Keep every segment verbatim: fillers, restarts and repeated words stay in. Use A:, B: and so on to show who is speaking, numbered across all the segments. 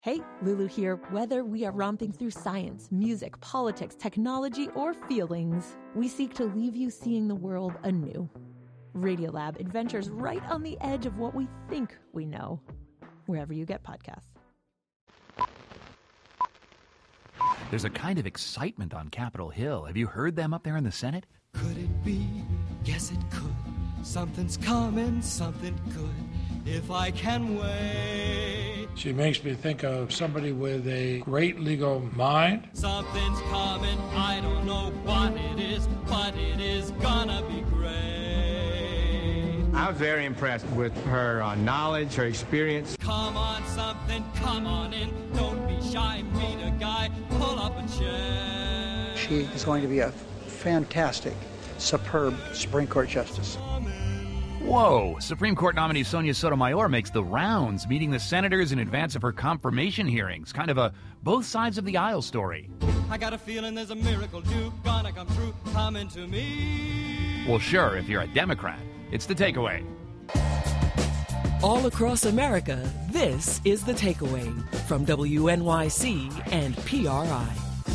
A: Hey, Lulu here. Whether we are romping through science, music, politics, technology, or feelings, we seek to leave you seeing the world anew. Radiolab adventures right on the edge of what we think we know, wherever you get podcasts.
B: There's a kind of excitement on Capitol Hill. Have you heard them up there in the Senate?
C: Could it be? Yes, it could. Something's coming, something good, if I can wait.
D: She makes me think of somebody with a great legal mind.
C: Something's coming, I don't know what it is, but it is gonna be great.
E: I was very impressed with her uh, knowledge, her experience.
C: Come on, something, come on in. Don't be shy, meet a guy, pull up a chair.
F: She is going to be a fantastic, superb Supreme Court justice.
B: Whoa! Supreme Court nominee Sonia Sotomayor makes the rounds, meeting the senators in advance of her confirmation hearings. Kind of a both sides of the aisle story.
C: I got a feeling there's a miracle due, gonna come true, coming to me.
B: Well, sure, if you're a Democrat. It's The Takeaway.
G: All across America, this is The Takeaway from W N Y C and P R I.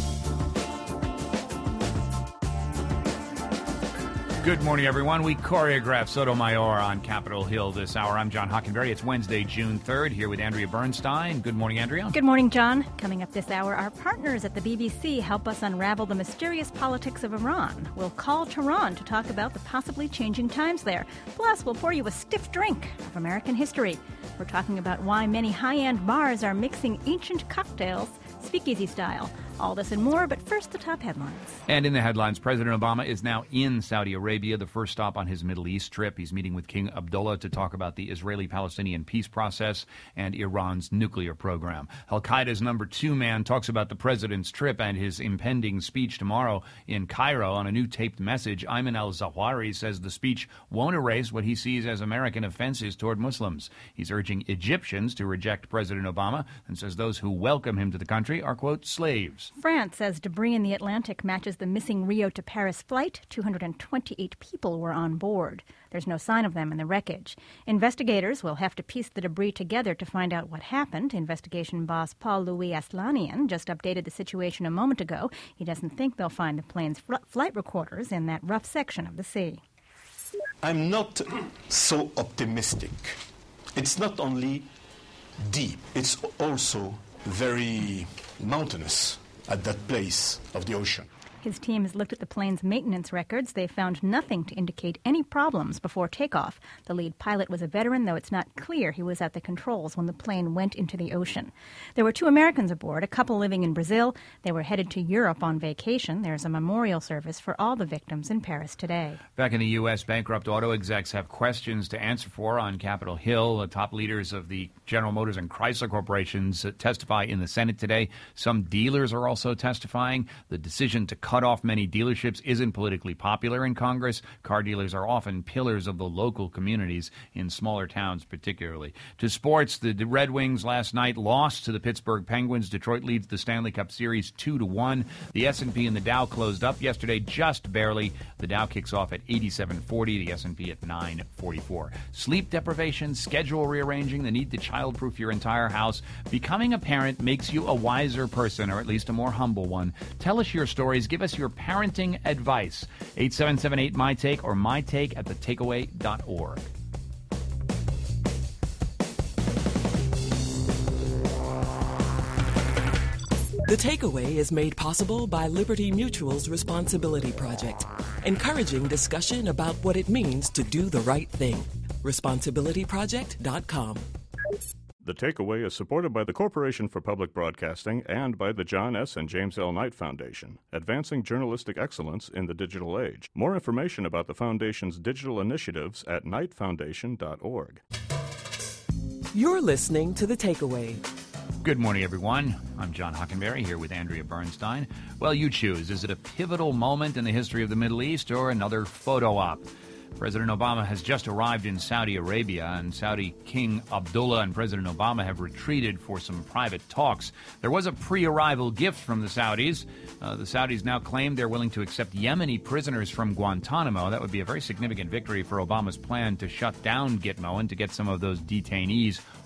B: Good morning, everyone. We choreographed Sotomayor on Capitol Hill this hour. I'm John Hockenberry. It's Wednesday, June third, here with Andrea Bernstein. Good morning, Andrea.
H: Good morning, John. Coming up this hour, our partners at the B B C help us unravel the mysterious politics of Iran. We'll call Tehran to talk about the possibly changing times there. Plus, we'll pour you a stiff drink of American history. We're talking about why many high-end bars are mixing ancient cocktails, speakeasy style. All this and more, but first the top headlines.
B: And in the headlines, President Obama is now in Saudi Arabia, the first stop on his Middle East trip. He's meeting with King Abdullah to talk about the Israeli-Palestinian peace process and Iran's nuclear program. Al-Qaeda's number two man talks about the president's trip and his impending speech tomorrow in Cairo. On a new taped message, Ayman al-Zawahiri says the speech won't erase what he sees as American offenses toward Muslims. He's urging Egyptians to reject President Obama and says those who welcome him to the country are, quote, slaves.
H: France says debris in the Atlantic matches the missing Rio to Paris flight. two hundred twenty-eight people were on board. There's no sign of them in the wreckage. Investigators will have to piece the debris together to find out what happened. Investigation boss Paul-Louis Aslanian just updated the situation a moment ago. He doesn't think they'll find the plane's fl- flight recorders in that rough section of the sea.
I: I'm not so optimistic. It's not only deep, it's also very mountainous at that place of the ocean.
H: His team has looked at the plane's maintenance records. They found nothing to indicate any problems before takeoff. The lead pilot was a veteran, though it's not clear he was at the controls when the plane went into the ocean. There were two Americans aboard, a couple living in Brazil. They were headed to Europe on vacation. There's a memorial service for all the victims in Paris today.
B: Back in the U S, bankrupt auto execs have questions to answer for on Capitol Hill. The top leaders of the General Motors and Chrysler corporations testify in the Senate today. Some dealers are also testifying. The decision to cut off many dealerships isn't politically popular in Congress. Car dealers are often pillars of the local communities in smaller towns particularly. To sports, the Red Wings last night lost to the Pittsburgh Penguins. Detroit leads the Stanley Cup Series two to one. The S and P and the Dow closed up yesterday just barely. The Dow kicks off at eighty-seven forty, the S and P at nine forty-four. Sleep deprivation, schedule rearranging, the need to childproof your entire house. Becoming a parent makes you a wiser person, or at least a more humble one. Tell us your stories. Give us your parenting advice. eight seven seven eight, M Y Take or my take at the takeaway dot org.
G: The Takeaway is made possible by Liberty Mutual's Responsibility Project, encouraging discussion about what it means to do the right thing. responsibility project dot com.
J: The Takeaway is supported by the Corporation for Public Broadcasting and by the John S. and James L. Knight Foundation, advancing journalistic excellence in the digital age. More information about the Foundation's digital initiatives at knight foundation dot org.
G: You're listening to The Takeaway.
B: Good morning, everyone. I'm John Hockenberry here with Andrea Bernstein. Well, you choose. Is it a pivotal moment in the history of the Middle East or another photo op? President Obama has just arrived in Saudi Arabia, and Saudi King Abdullah and President Obama have retreated for some private talks. There was a pre-arrival gift from the Saudis. Uh, the Saudis now claim they're willing to accept Yemeni prisoners from Guantanamo. That would be a very significant victory for Obama's plan to shut down Gitmo and to get some of those detainees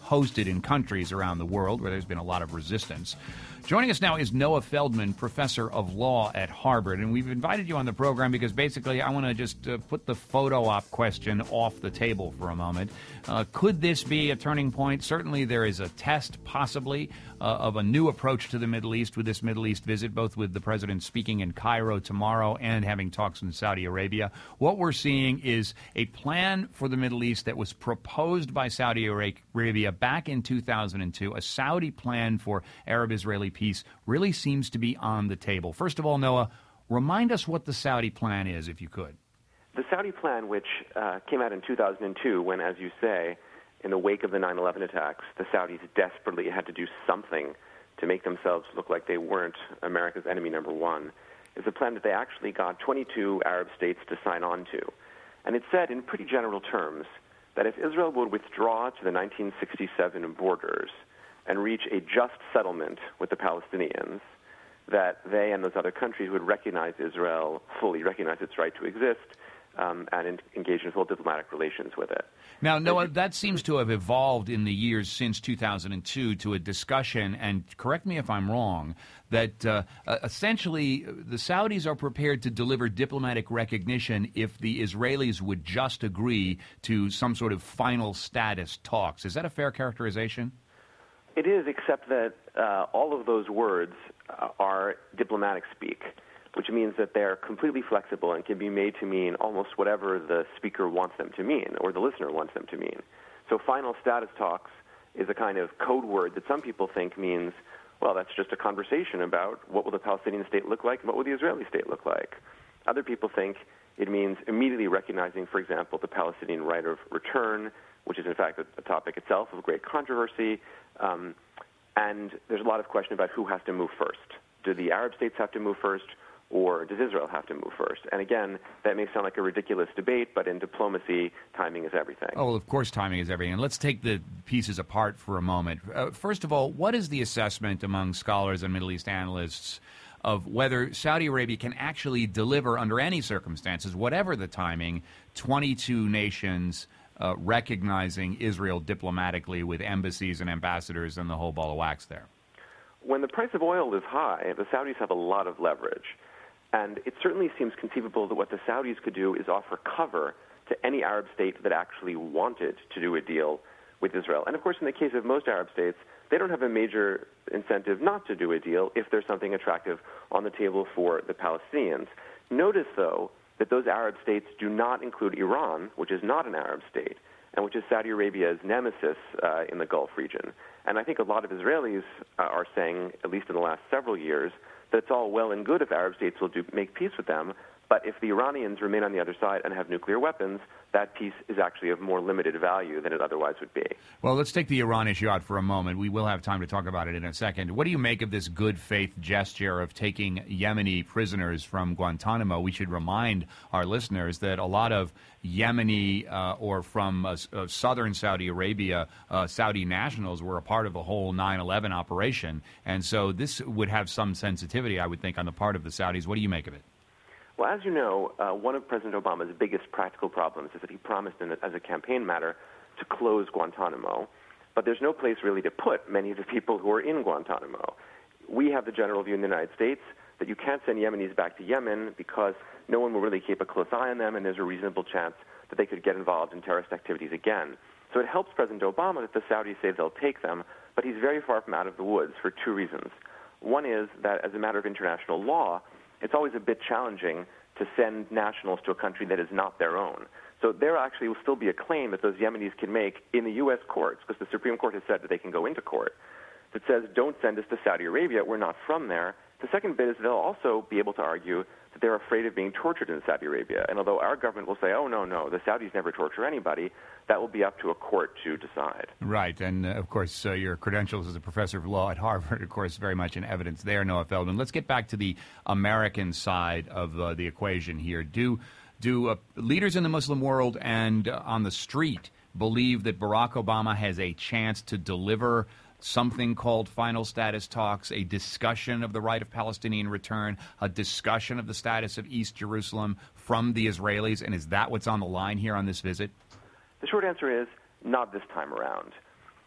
B: hosted in countries around the world where there's been a lot of resistance. Joining us now is Noah Feldman, professor of law at Harvard. And we've invited you on the program because basically I want to just uh, put the photo op question off the table for a moment. Uh, could this be a turning point? Certainly there is a test, possibly, uh, of a new approach to the Middle East with this Middle East visit, both with the president speaking in Cairo tomorrow and having talks in Saudi Arabia. What we're seeing is a plan for the Middle East that was proposed by Saudi Arabia back in two thousand two. A Saudi plan for Arab-Israeli peace really seems to be on the table. First of all, Noah, remind us what the Saudi plan is, if you could.
K: The Saudi plan, which uh, came out in two thousand two, when, as you say, in the wake of the nine eleven attacks, the Saudis desperately had to do something to make themselves look like they weren't America's enemy number one, is a plan that they actually got twenty-two Arab states to sign on to. And it said, in pretty general terms, that if Israel would withdraw to the nineteen sixty-seven borders and reach a just settlement with the Palestinians, that they and those other countries would recognize Israel fully, recognize its right to exist, um, and in, engage in full diplomatic relations with it.
B: Now, Noah, that seems to have evolved in the years since two thousand two to a discussion, and correct me if I'm wrong, that uh, uh, essentially the Saudis are prepared to deliver diplomatic recognition if the Israelis would just agree to some sort of final status talks. Is that a fair characterization?
K: It is, except that uh, all of those words uh, are diplomatic speak, which means that they're completely flexible and can be made to mean almost whatever the speaker wants them to mean or the listener wants them to mean. So final status talks is a kind of code word that some people think means, well, that's just a conversation about what will the Palestinian state look like and what will the Israeli state look like. Other people think it means immediately recognizing, for example, the Palestinian right of return, which is in fact a, a topic itself of great controversy. Um, and there's a lot of question about who has to move first. Do the Arab states have to move first, or does Israel have to move first? And again, that may sound like a ridiculous debate, but in diplomacy, timing is everything.
B: Oh, well, of course timing is everything. And let's take the pieces apart for a moment. Uh, first of all, what is the assessment among scholars and Middle East analysts of whether Saudi Arabia can actually deliver under any circumstances, whatever the timing, twenty-two nations uh, recognizing Israel diplomatically with embassies and ambassadors and the whole ball of wax there?
K: When the price of oil is high, the Saudis have a lot of leverage. And it certainly seems conceivable that what the Saudis could do is offer cover to any Arab state that actually wanted to do a deal with Israel. And of course, in the case of most Arab states, they don't have a major incentive not to do a deal if there's something attractive on the table for the Palestinians. Notice, though, that those Arab states do not include Iran, which is not an Arab state, and which is Saudi Arabia's nemesis uh, in the Gulf region. And I think a lot of Israelis uh, are saying, at least in the last several years, that it's all well and good if Arab states will do, make peace with them, but if the Iranians remain on the other side and have nuclear weapons, that peace is actually of more limited value than it otherwise would be.
B: Well, let's take the Iran issue out for a moment. We will have time to talk about it in a second. What do you make of this good faith gesture of taking Yemeni prisoners from Guantanamo? We should remind our listeners that a lot of Yemeni uh, or from uh, uh, southern Saudi Arabia, uh, Saudi nationals were a part of the whole nine eleven operation. And so this would have some sensitivity, I would think, on the part of the Saudis. What do you make of it?
K: Well, as you know, uh, one of President Obama's biggest practical problems is that he promised in, as a campaign matter to close Guantanamo, but there's no place really to put many of the people who are in Guantanamo. We have the general view in the United States that you can't send Yemenis back to Yemen because no one will really keep a close eye on them, and there's a reasonable chance that they could get involved in terrorist activities again. So it helps President Obama that the Saudis say they'll take them, but he's very far from out of the woods for two reasons. One is that as a matter of international law, it's always a bit challenging to send nationals to a country that is not their own. So there actually will still be a claim that those Yemenis can make in the U S courts, because the Supreme Court has said that they can go into court, that says, don't send us to Saudi Arabia, we're not from there. The second bit is they'll also be able to argue that they're afraid of being tortured in Saudi Arabia. And although our government will say, oh, no, no, the Saudis never torture anybody, that will be up to a court to decide.
B: Right. And, uh, of course, uh, your credentials as a professor of law at Harvard, of course, very much in evidence there, Noah Feldman. Let's get back to the American side of uh, the equation here. Do, do uh, leaders in the Muslim world and uh, on the street believe that Barack Obama has a chance to deliver something called final status talks, a discussion of the right of Palestinian return, a discussion of the status of East Jerusalem from the Israelis? And is that what's on the line here on this visit?
K: The short answer is not this time around.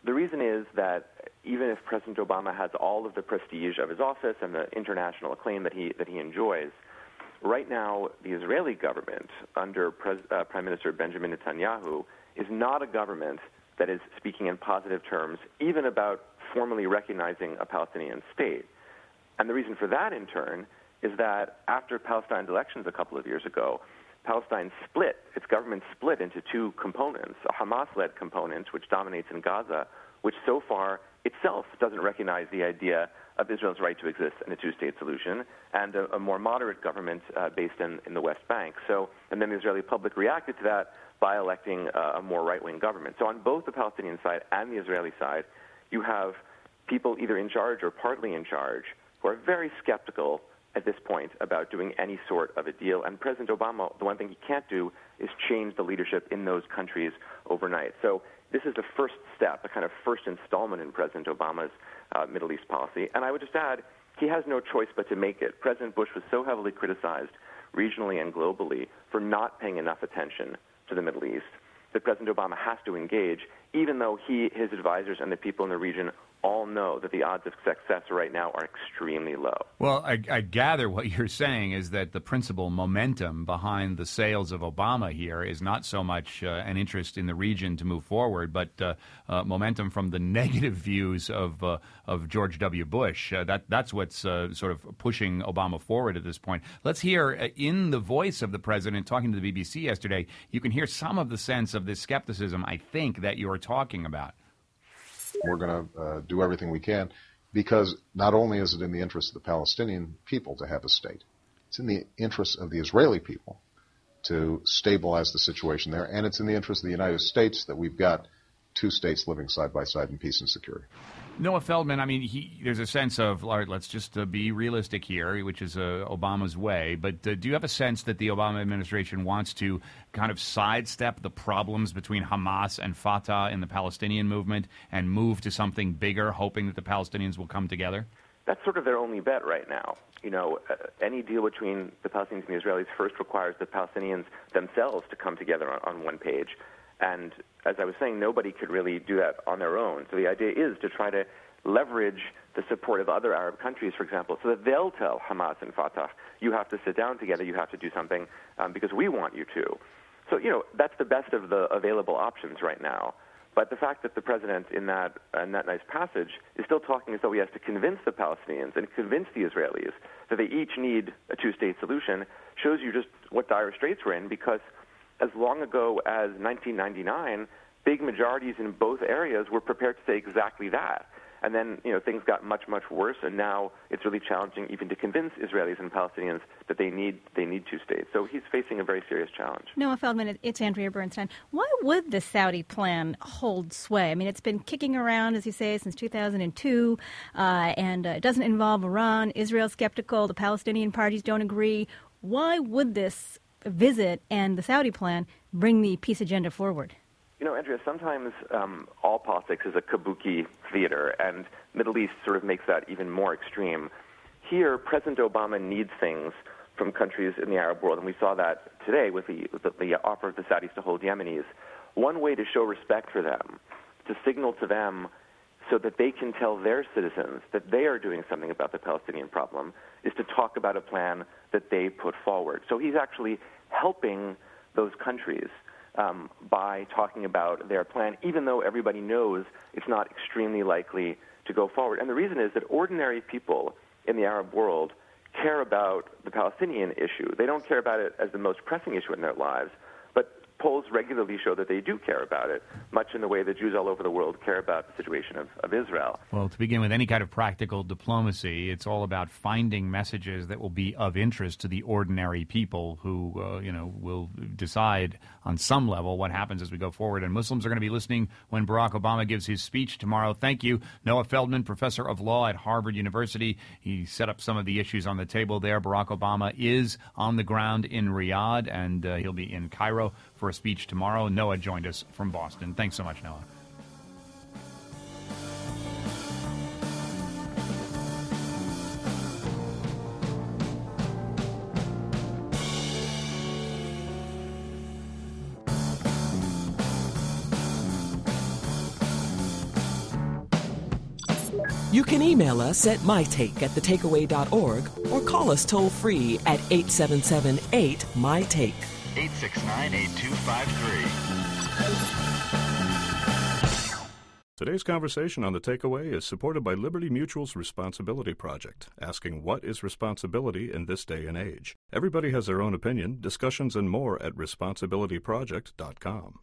K: The reason is that even if President Obama has all of the prestige of his office and the international acclaim that he that he enjoys, right now the Israeli government under Pres, uh, Prime Minister Benjamin Netanyahu is not a government that is speaking in positive terms even about formally recognizing a Palestinian state. And the reason for that, in turn, is that after Palestine's elections a couple of years ago, Palestine split, its government split into two components, a Hamas-led component, which dominates in Gaza, which so far itself doesn't recognize the idea of Israel's right to exist in a two-state solution, and a, a more moderate government uh, based in, in the West Bank. So, and then the Israeli public reacted to that by electing uh, a more right-wing government. So on both the Palestinian side and the Israeli side, you have people either in charge or partly in charge who are very skeptical at this point about doing any sort of a deal. And President Obama, the one thing he can't do is change the leadership in those countries overnight. So this is the first step, a kind of first installment in President Obama's uh, Middle East policy. And I would just add, he has no choice but to make it. President Bush was so heavily criticized regionally and globally for not paying enough attention to the Middle East that President Obama has to engage, even though he, his advisors, and the people in the region all know that the odds of success right now are extremely low.
B: Well, I, I gather what you're saying is that the principal momentum behind the sails of Obama here is not so much uh, an interest in the region to move forward, but uh, uh, momentum from the negative views of uh, of George W. Bush. Uh, that that's what's uh, sort of pushing Obama forward at this point. Let's hear uh, in the voice of the president talking to the B B C yesterday. You can hear some of the sense of this skepticism, I think, that you're talking about.
L: We're going to uh, do everything we can because not only is it in the interest of the Palestinian people to have a state, it's in the interest of the Israeli people to stabilize the situation there, and it's in the interest of the United States that we've got two states living side by side in peace and security.
B: Noah Feldman, I mean, he, there's a sense of, all right, let's just uh, be realistic here, which is uh, Obama's way. But uh, do you have a sense that the Obama administration wants to kind of sidestep the problems between Hamas and Fatah in the Palestinian movement and move to something bigger, hoping that the Palestinians will come together?
K: That's sort of their only bet right now. You know, uh, any deal between the Palestinians and the Israelis first requires the Palestinians themselves to come together on, on one page. And as I was saying, nobody could really do that on their own. So the idea is to try to leverage the support of other Arab countries, for example, so that they'll tell Hamas and Fatah, you have to sit down together, you have to do something um, because we want you to. So, you know, that's the best of the available options right now. But the fact that the president in that, in that nice passage is still talking as though he has to convince the Palestinians and convince the Israelis that they each need a two-state solution shows you just what dire straits we're in, because as long ago as nineteen ninety-nine, big majorities in both areas were prepared to say exactly that. And then, you know, things got much, much worse, and now it's really challenging even to convince Israelis and Palestinians that they need they need two states. So he's facing a very serious challenge.
H: Noah Feldman, it's Andrea Bernstein. Why would the Saudi plan hold sway? I mean, it's been kicking around, as you say, since two thousand two, uh, and uh, it doesn't involve Iran. Israel's skeptical. The Palestinian parties don't agree. Why would this visit and the Saudi plan bring the peace agenda forward?
K: You know, Andrea, sometimes um, all politics is a kabuki theater, and Middle East sort of makes that even more extreme. Here, President Obama needs things from countries in the Arab world, and we saw that today with the, with the, the offer of the Saudis to hold Yemenis. One way to show respect for them, to signal to them so that they can tell their citizens that they are doing something about the Palestinian problem, is to talk about a plan that they put forward. So he's actually helping those countries um, by talking about their plan, even though everybody knows it's not extremely likely to go forward. And the reason is that ordinary people in the Arab world care about the Palestinian issue. They don't care about it as the most pressing issue in their lives, but polls regularly show that they do care about it, much in the way that Jews all over the world care about the situation of, of Israel.
B: Well, to begin with any kind of practical diplomacy, it's all about finding messages that will be of interest to the ordinary people who, uh, you know, will decide on some level what happens as we go forward. And Muslims are going to be listening when Barack Obama gives his speech tomorrow. Thank you, Noah Feldman, professor of law at Harvard University. He set up some of the issues on the table there. Barack Obama is on the ground in Riyadh, and uh, he'll be in Cairo for a speech tomorrow. Noah joined us from Boston. Thanks so much, Noah.
G: You can email us at mytake at the takeaway dot org or call us toll-free at eight seven seven eight M Y take.
M: eight six nine, eight two five three.
J: Today's conversation on The Takeaway is supported by Liberty Mutual's Responsibility Project, asking what is responsibility in this day and age. Everybody has their own opinion. Discussions and more at responsibility project dot com.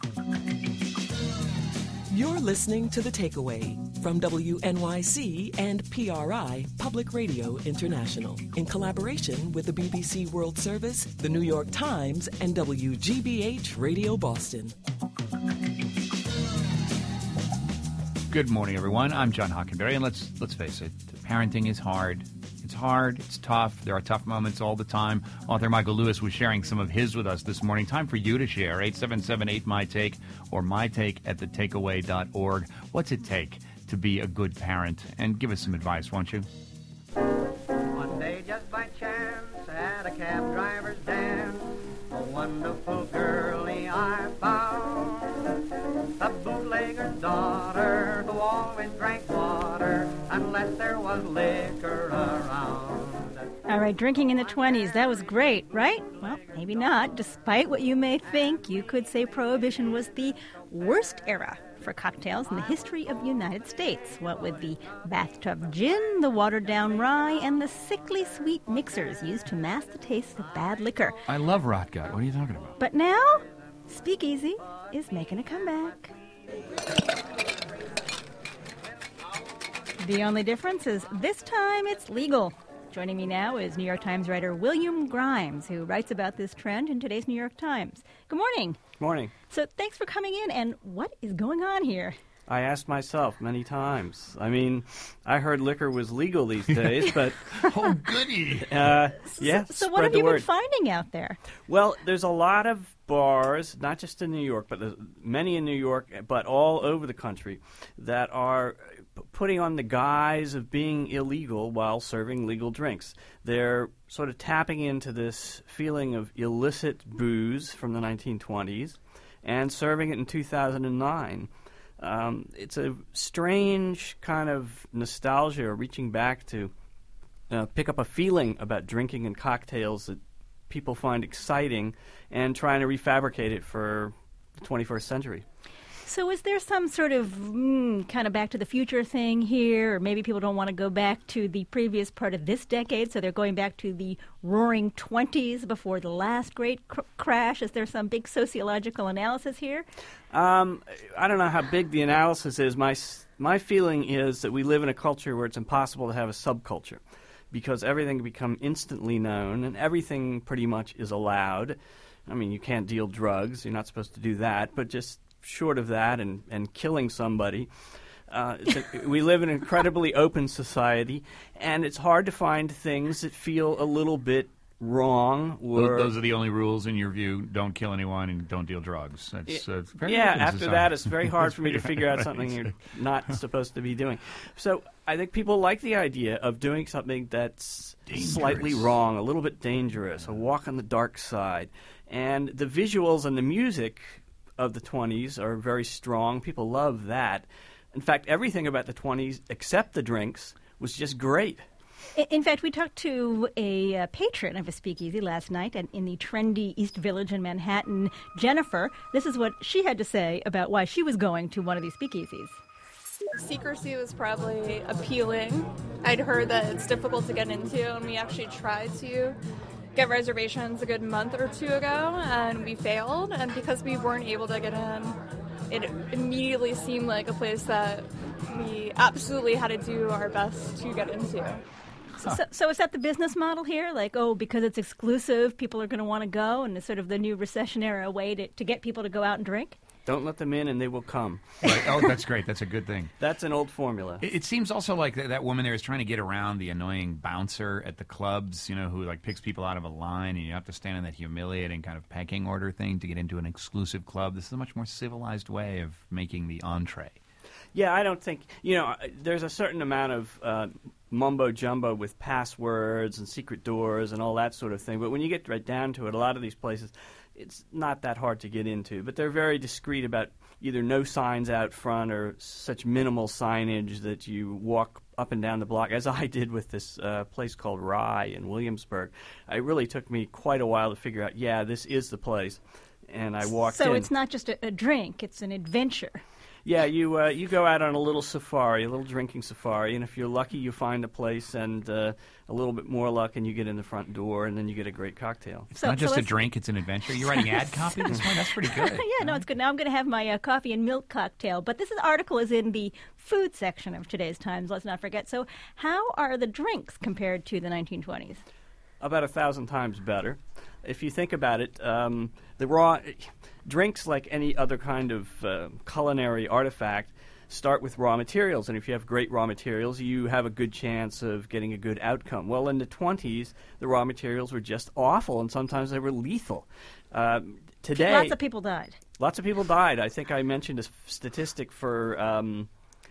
G: You're listening to The Takeaway from W N Y C and P R I Public Radio International in collaboration with the B B C World Service, the New York Times, and W G B H Radio Boston.
B: Good morning, everyone. I'm John Hockenberry, and let's let's face it, parenting is hard. It's hard. It's tough. There are tough moments all the time. Author Michael Lewis was sharing some of his with us this morning. Time for you to share. eight seven seven eight M Y take or mytake at the takeaway dot org. What's it take to be a good parent? And give us some advice, won't you?
N: One day, just by chance, at a cab driver's dance, a wonderful girlie I found. The bootlegger's daughter who always drank water unless there was liquor around.
H: All right, drinking in the twenties, that was great, right? Well, maybe not. Despite what you may think, you could say Prohibition was the worst era for cocktails in the history of the United States. What with the bathtub gin, the watered-down rye, and the sickly sweet mixers used to mask the taste of bad liquor.
B: I love Rot Gut. What are you talking about?
H: But now, Speakeasy is making a comeback. The only difference is this time it's legal. Joining me now is New York Times writer William Grimes, who writes about this trend in today's New York Times. Good morning.
O: Morning.
H: So thanks for coming in, and what is going on here?
O: I asked myself many times. I mean, I heard liquor was legal these days, but...
B: oh, goody!
O: Uh, yeah,
H: So, so what have you
O: word.
H: been finding out there?
O: Well, there's a lot of bars, not just in New York, but there's many in New York, but all over the country, that are p- putting on the guise of being illegal while serving legal drinks. They're sort of tapping into this feeling of illicit booze from the nineteen twenties and serving it in two thousand nine. Um, it's a strange kind of nostalgia, reaching back to uh, pick up a feeling about drinking and cocktails that people find exciting and trying to refabricate it for the twenty-first century.
H: So is there some sort of mm, kind of back to the future thing here, or maybe people don't want to go back to the previous part of this decade, so they're going back to the roaring twenties before the last great cr- crash? Is there some big sociological analysis here?
O: Um, I don't know how big the analysis is. My my feeling is that we live in a culture where it's impossible to have a subculture, because everything can become instantly known and everything pretty much is allowed. I mean, you can't deal drugs. You're not supposed to do that, but just short of that and, and killing somebody. Uh, it's a, we live in an incredibly open society, and it's hard to find things that feel a little bit wrong. Or,
B: those, those are the only rules in your view. Don't kill anyone and don't deal drugs. That's, uh, it's very
O: yeah,
B: open
O: after
B: society.
O: that, it's very hard for me to figure out something you're not supposed to be doing. So I think people like the idea of doing something that's dangerous. Slightly wrong, a little bit dangerous, a walk on the dark side. And the visuals and the music of the twenties are very strong. People love that. In fact, everything about the twenties, except the drinks, was just great.
H: In fact, we talked to a uh, patron of a speakeasy last night and in the trendy East Village in Manhattan, Jennifer. This is what she had to say about why she was going to one of these speakeasies.
P: Secrecy was probably appealing. I'd heard that it's difficult to get into, and we actually tried to get reservations a good month or two ago, and we failed. And because we weren't able to get in, it immediately seemed like a place that we absolutely had to do our best to get into.
H: So, so is that the business model here? Like, oh, because it's exclusive, people are going to want to go, and it's sort of the new recession-era way to, to get people to go out and drink?
O: Don't let them in and they will come.
B: Right. Oh, that's great. That's a good thing.
O: That's an old formula.
B: It, it seems also like that, that woman there is trying to get around the annoying bouncer at the clubs, you know, who like picks people out of a line, and you have to stand in that humiliating kind of pecking order thing to get into an exclusive club. This is a much more civilized way of making the entree.
O: Yeah, I don't think, you know, there's a certain amount of uh, mumbo-jumbo with passwords and secret doors and all that sort of thing. But when you get right down to it, a lot of these places, it's not that hard to get into. But they're very discreet about either no signs out front or such minimal signage that you walk up and down the block, as I did with this uh, place called Rye in Williamsburg. It really took me quite a while to figure out, yeah, this is the place. And I walked
H: so
O: in.
H: So it's not just a, a drink, it's an adventure.
O: Yeah, you uh, you go out on a little safari, a little drinking safari, and if you're lucky, you find a place, and uh, a little bit more luck, and you get in the front door, and then you get a great cocktail.
B: It's so, not just so a drink; it's an adventure. You're writing ad copy this morning. That's pretty good.
H: Yeah, no, it's good. Now I'm going to have my uh, coffee and milk cocktail. But this is, article is in the food section of today's Times. Let's not forget. So, how are the drinks compared to the nineteen twenties?
O: About a thousand times better. If you think about it, um, the raw drinks, like any other kind of uh, culinary artifact, start with raw materials. And if you have great raw materials, you have a good chance of getting a good outcome. Well, in the twenties, the raw materials were just awful, and sometimes they were lethal. Uh, today,
H: lots of people died.
O: Lots of people died. I think I mentioned a statistic for... Um,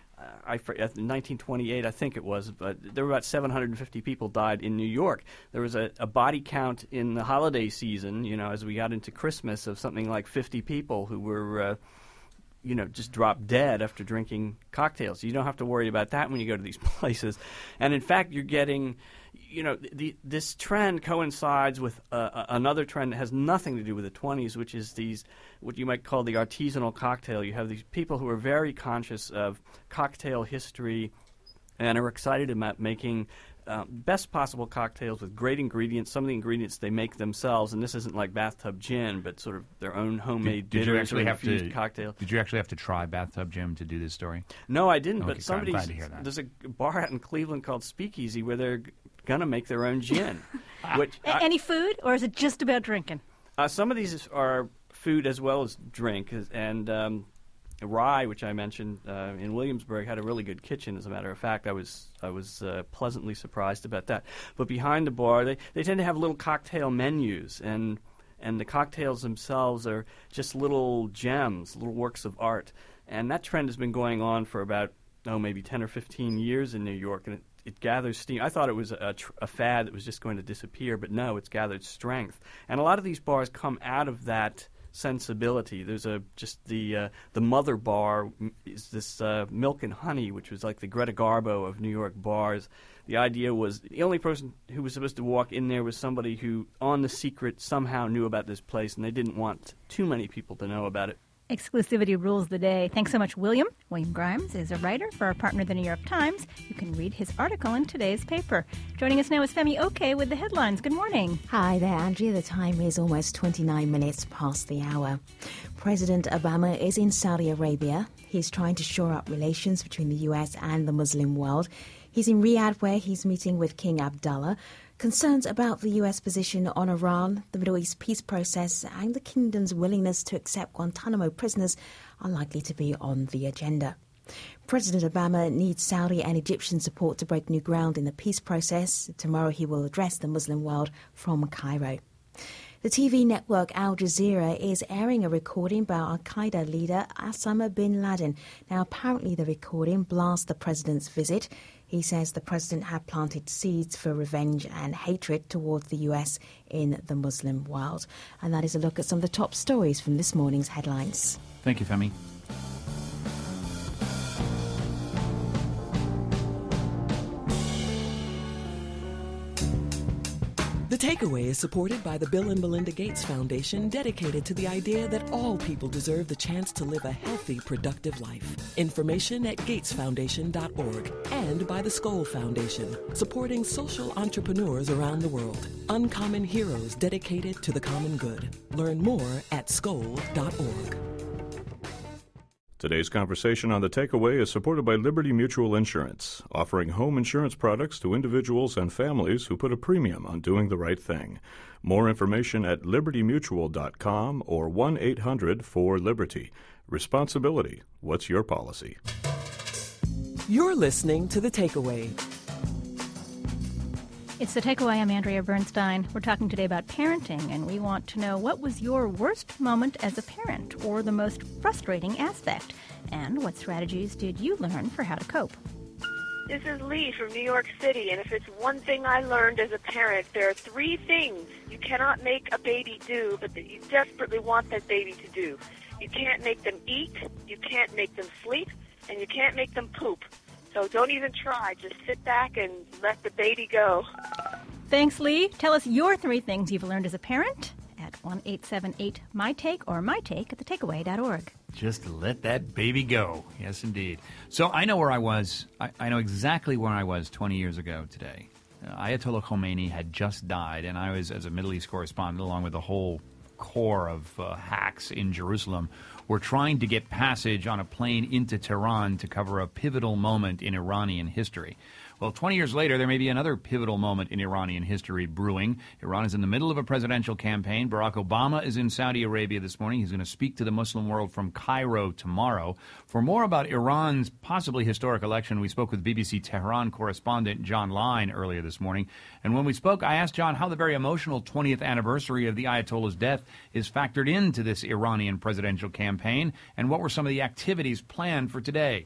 O: I, in nineteen twenty-eight, I think it was, but there were about seven hundred fifty people died in New York. There was a, a body count in the holiday season, you know, as we got into Christmas, of something like fifty people who were, uh, you know, just dropped dead after drinking cocktails. You don't have to worry about that when you go to these places. And in fact, you're getting, you know, the, this trend coincides with uh, another trend that has nothing to do with the twenties, which is these, what you might call the artisanal cocktail. You have these people who are very conscious of cocktail history and are excited about making uh, best possible cocktails with great ingredients. Some of the ingredients they make themselves, and this isn't like bathtub gin, but sort of their own homemade
B: did, did you
O: bitters
B: actually
O: or
B: have
O: infused
B: to,
O: cocktail.
B: Did you actually have to try bathtub gin to do this story?
O: No, I didn't,
B: okay,
O: but somebody's,
B: I'm glad to hear that.
O: There's a bar out in Cleveland called Speakeasy where they're going to make their own gin. which
H: a-
O: I,
H: Any food, or is it just about drinking?
O: Uh, some of these are food as well as drink, and um, Rye, which I mentioned uh, in Williamsburg, had a really good kitchen. As a matter of fact, I was I was uh, pleasantly surprised about that. But behind the bar, they, they tend to have little cocktail menus, and and the cocktails themselves are just little gems, little works of art. And that trend has been going on for about oh maybe ten or fifteen years in New York, and it, it gathers steam. I thought it was a, a fad that was just going to disappear, but no, it's gathered strength. And a lot of these bars come out of that sensibility. There's a just the uh, the mother bar is this uh, Milk and Honey, which was like the Greta Garbo of New York bars. The idea was the only person who was supposed to walk in there was somebody who, on the secret, somehow knew about this place, and they didn't want too many people to know about it.
H: Exclusivity rules the day. Thanks so much, William. William Grimes is a writer for our partner, The New York Times. You can read his article in today's paper. Joining us now is Femi Oke with the headlines. Good morning.
Q: Hi there, Andrea. The time is almost twenty-nine minutes past the hour. President Obama is in Saudi Arabia. He's trying to shore up relations between the U S and the Muslim world. He's in Riyadh, where he's meeting with King Abdullah. Concerns about the U S position on Iran, the Middle East peace process, and the kingdom's willingness to accept Guantanamo prisoners are likely to be on the agenda. President Obama needs Saudi and Egyptian support to break new ground in the peace process. Tomorrow he will address the Muslim world from Cairo. The T V network Al Jazeera is airing a recording by al-Qaeda leader Osama bin Laden. Now, apparently the recording blasts the president's visit. He says the president had planted seeds for revenge and hatred towards the U S in the Muslim world. And that is a look at some of the top stories from this morning's headlines.
B: Thank you, Femi.
G: The Takeaway is supported by the Bill and Melinda Gates Foundation, dedicated to the idea that all people deserve the chance to live a healthy, productive life. Information at gates foundation dot org. And by the Skoll Foundation, supporting social entrepreneurs around the world. Uncommon heroes dedicated to the common good. Learn more at skoll dot org.
J: Today's conversation on The Takeaway is supported by Liberty Mutual Insurance, offering home insurance products to individuals and families who put a premium on doing the right thing. More information at liberty mutual dot com or one eight hundred four liberty. Responsibility. What's your policy?
G: You're listening to The Takeaway.
H: It's The Takeaway. I'm Andrea Bernstein. We're talking today about parenting, and we want to know, what was your worst moment as a parent, or the most frustrating aspect? And what strategies did you learn for how to cope?
R: This is Lee from New York City, and if it's one thing I learned as a parent, there are three things you cannot make a baby do, but that you desperately want that baby to do. You can't make them eat, you can't make them sleep, and you can't make them poop. So don't even try. Just sit back and let the baby go.
H: Thanks, Lee. Tell us your three things you've learned as a parent at one eight seven eight M Y Take or mytake at the takeaway dot org.
B: Just let that baby go. Yes, indeed. So I know where I was. I, I know exactly where I was twenty years ago today. Uh, Ayatollah Khomeini had just died, and I was, as a Middle East correspondent, along with the whole core of uh, hacks in Jerusalem, were trying to get passage on a plane into Tehran to cover a pivotal moment in Iranian history. Well, twenty years later, there may be another pivotal moment in Iranian history brewing. Iran is in the middle of a presidential campaign. Barack Obama is in Saudi Arabia this morning. He's going to speak to the Muslim world from Cairo tomorrow. For more about Iran's possibly historic election, we spoke with B B C Tehran correspondent John Line earlier this morning. And when we spoke, I asked John how the very emotional twentieth anniversary of the Ayatollah's death is factored into this Iranian presidential campaign, and what were some of the activities planned for today.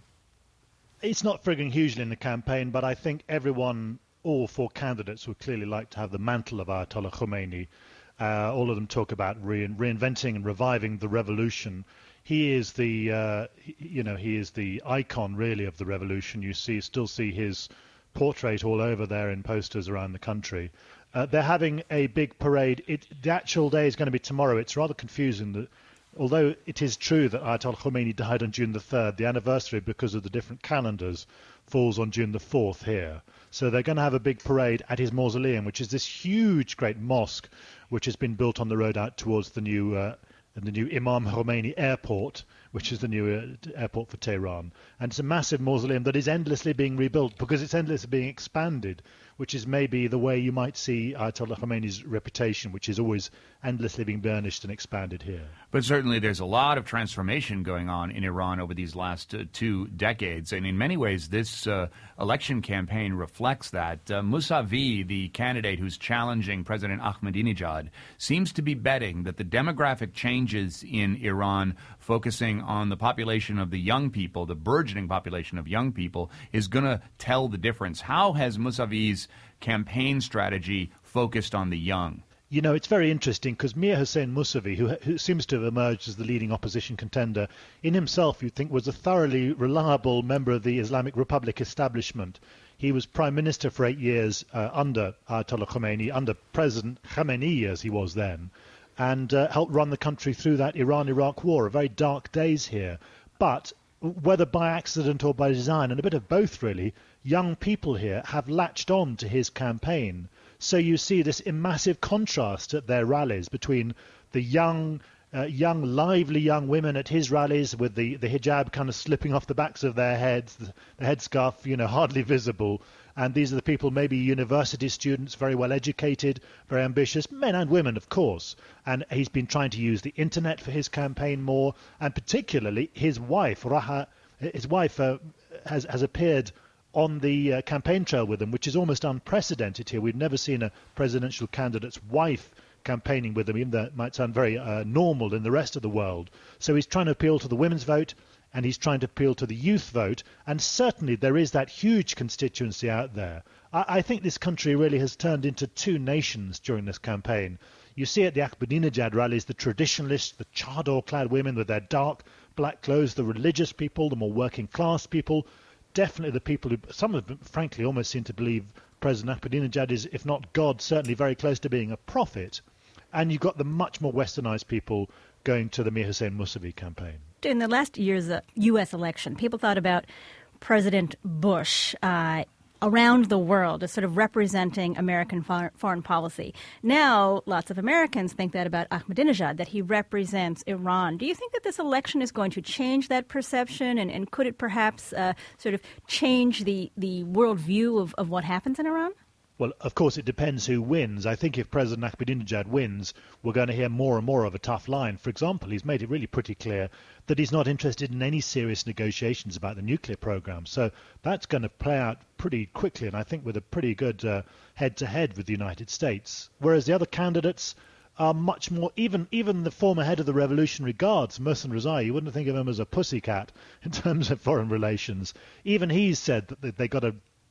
S: It's not figuring hugely in the campaign, but I think everyone, all four candidates, would clearly like to have the mantle of Ayatollah Khomeini. Uh, all of them talk about re- reinventing and reviving the revolution. He is the, uh, you know, he is the icon really of the revolution. You see, still see his portrait all over there in posters around the country. Uh, they're having a big parade. It, the actual day is going to be tomorrow. It's rather confusing that. Although it is true that Ayatollah Khomeini died on June the third, the anniversary, because of the different calendars, falls on June the fourth here. So they're going to have a big parade at his mausoleum, which is this huge, great mosque, which has been built on the road out towards the new uh, the new Imam Khomeini Airport, which is the new uh, airport for Tehran. And it's a massive mausoleum that is endlessly being rebuilt because it's endlessly being expanded, which is maybe the way you might see Ayatollah Khomeini's reputation, which is always endlessly being burnished and expanded here.
B: But certainly there's a lot of transformation going on in Iran over these last uh, two decades, and in many ways this uh, election campaign reflects that. Uh, Mousavi, the candidate who's challenging President Ahmadinejad, seems to be betting that the demographic changes in Iran, focusing on the population of the young people, the burgeoning population of young people, is going to tell the difference. How has Mousavi's campaign strategy focused on the young?
S: You know, it's very interesting because Mir Hossein Mousavi, who, who seems to have emerged as the leading opposition contender, in himself, you'd think, was a thoroughly reliable member of the Islamic Republic establishment. He was prime minister for eight years uh, under Ayatollah Khomeini, under President Khamenei as he was then, and uh, helped run the country through that Iran-Iraq war, a very dark days here. But whether by accident or by design, and a bit of both really, young people here have latched on to his campaign. So you see this massive contrast at their rallies between the young, uh, young, lively young women at his rallies with the, the hijab kind of slipping off the backs of their heads, the, the headscarf, you know, hardly visible. And these are the people, maybe university students, very well educated, very ambitious, men and women, of course. And he's been trying to use the internet for his campaign more, and particularly his wife, Raha, his wife uh, has, has appeared on the uh, campaign trail with him, which is almost unprecedented here. We've never seen a presidential candidate's wife campaigning with him, even though it might sound very uh, normal in the rest of the world. So he's trying to appeal to the women's vote, and he's trying to appeal to the youth vote, and certainly there is that huge constituency out there. I, I think this country really has turned into two nations during this campaign. You see at the Ahmadinejad rallies the traditionalists, the chador-clad women with their dark black clothes, the religious people, the more working-class people, definitely the people who, some of them, frankly, almost seem to believe President Ahmadinejad is, if not God, certainly very close to being a prophet. And you've got the much more westernized people going to the Mir Hossein Mousavi campaign.
H: In the last year's uh, U S election, people thought about President Bush uh, around the world as sort of representing American far- foreign policy. Now, lots of Americans think that about Ahmadinejad, that he represents Iran. Do you think that this election is going to change that perception, and, and could it perhaps uh, sort of change the, the worldview of, of what happens in Iran?
S: Well, of course, it depends who wins. I think if President Ahmadinejad wins, we're going to hear more and more of a tough line. For example, he's made it really pretty clear that he's not interested in any serious negotiations about the nuclear program. So that's going to play out pretty quickly, and I think with a pretty good uh, head-to-head with the United States. Whereas the other candidates are much more, even even the former head of the Revolutionary Guards, Mohsen Rezai, you wouldn't think of him as a pussycat in terms of foreign relations. Even he's said that they got to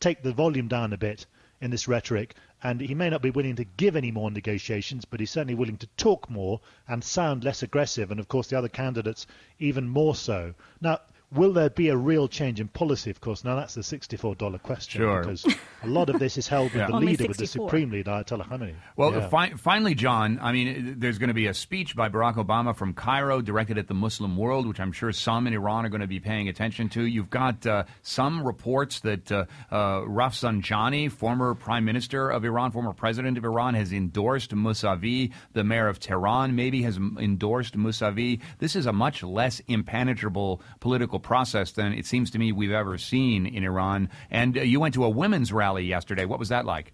S: take the volume down a bit in this rhetoric, and he may not be willing to give any more negotiations, but he's certainly willing to talk more and sound less aggressive, and of course the other candidates even more so. Now, will there be a real change in policy, of course? Now, that's the sixty-four dollar question,
B: sure.
S: because a lot of this is held with
B: yeah.
S: the
B: Only
S: leader, with the
B: sixty-four.
S: Supreme Leader, Ayatollah Khamenei.
B: Well,
S: yeah.
B: fi- finally, John, I mean, there's going to be a speech by Barack Obama from Cairo directed at the Muslim world, which I'm sure some in Iran are going to be paying attention to. You've got uh, some reports that uh, uh, Rafsanjani, former prime minister of Iran, former president of Iran, has endorsed Mousavi. The mayor of Tehran maybe has m- endorsed Mousavi. This is a much less impenetrable political process than it seems to me we've ever seen in Iran. And uh, you went to a women's rally yesterday. What was that like?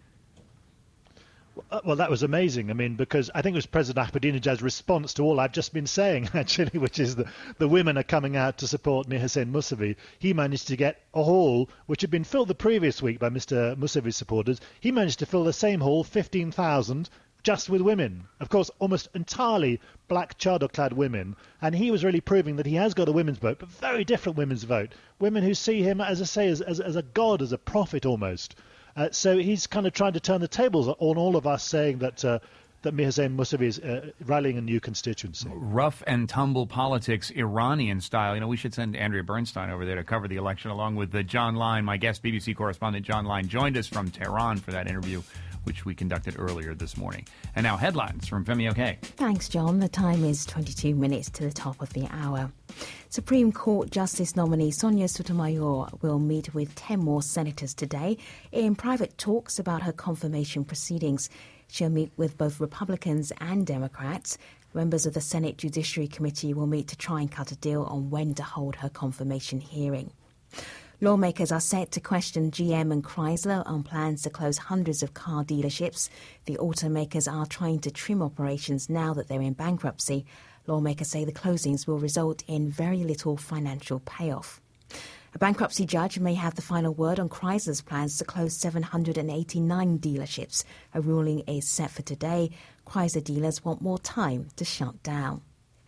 S: Well, that was amazing. I mean, because I think it was President Ahmadinejad's response to all I've just been saying, actually, which is that the women are coming out to support Mir Hossein Mousavi. He managed to get a hall, which had been filled the previous week by Mister Mousavi's supporters. He managed to fill the same hall, fifteen thousand, just with women. Of course, almost entirely black chador-clad women. And he was really proving that he has got a women's vote, but very different women's vote. Women who see him, as I say, as, as, as a god, as a prophet almost. Uh, so he's kind of trying to turn the tables on all of us, saying that uh, that Mir Hossein Mousavi is uh, rallying a new constituency.
B: Rough and tumble politics, Iranian style. You know, we should send Andrea Bernstein over there to cover the election, along with uh, John Line. My guest, B B C correspondent John Line, joined us from Tehran for that interview, which we conducted earlier this morning. And now headlines from Femi Oke.
Q: Thanks, John. The time is twenty-two minutes to the top of the hour. Supreme Court Justice nominee Sonia Sotomayor will meet with ten more senators today in private talks about her confirmation proceedings. She'll meet with both Republicans and Democrats. Members of the Senate Judiciary Committee will meet to try and cut a deal on when to hold her confirmation hearing. Lawmakers are set to question G M and Chrysler on plans to close hundreds of car dealerships. The automakers are trying to trim operations now that they're in bankruptcy. Lawmakers say the closings will result in very little financial payoff. A bankruptcy judge may have the final word on Chrysler's plans to close seven hundred eighty-nine dealerships. A ruling is set for today. Chrysler dealers want more time to shut down.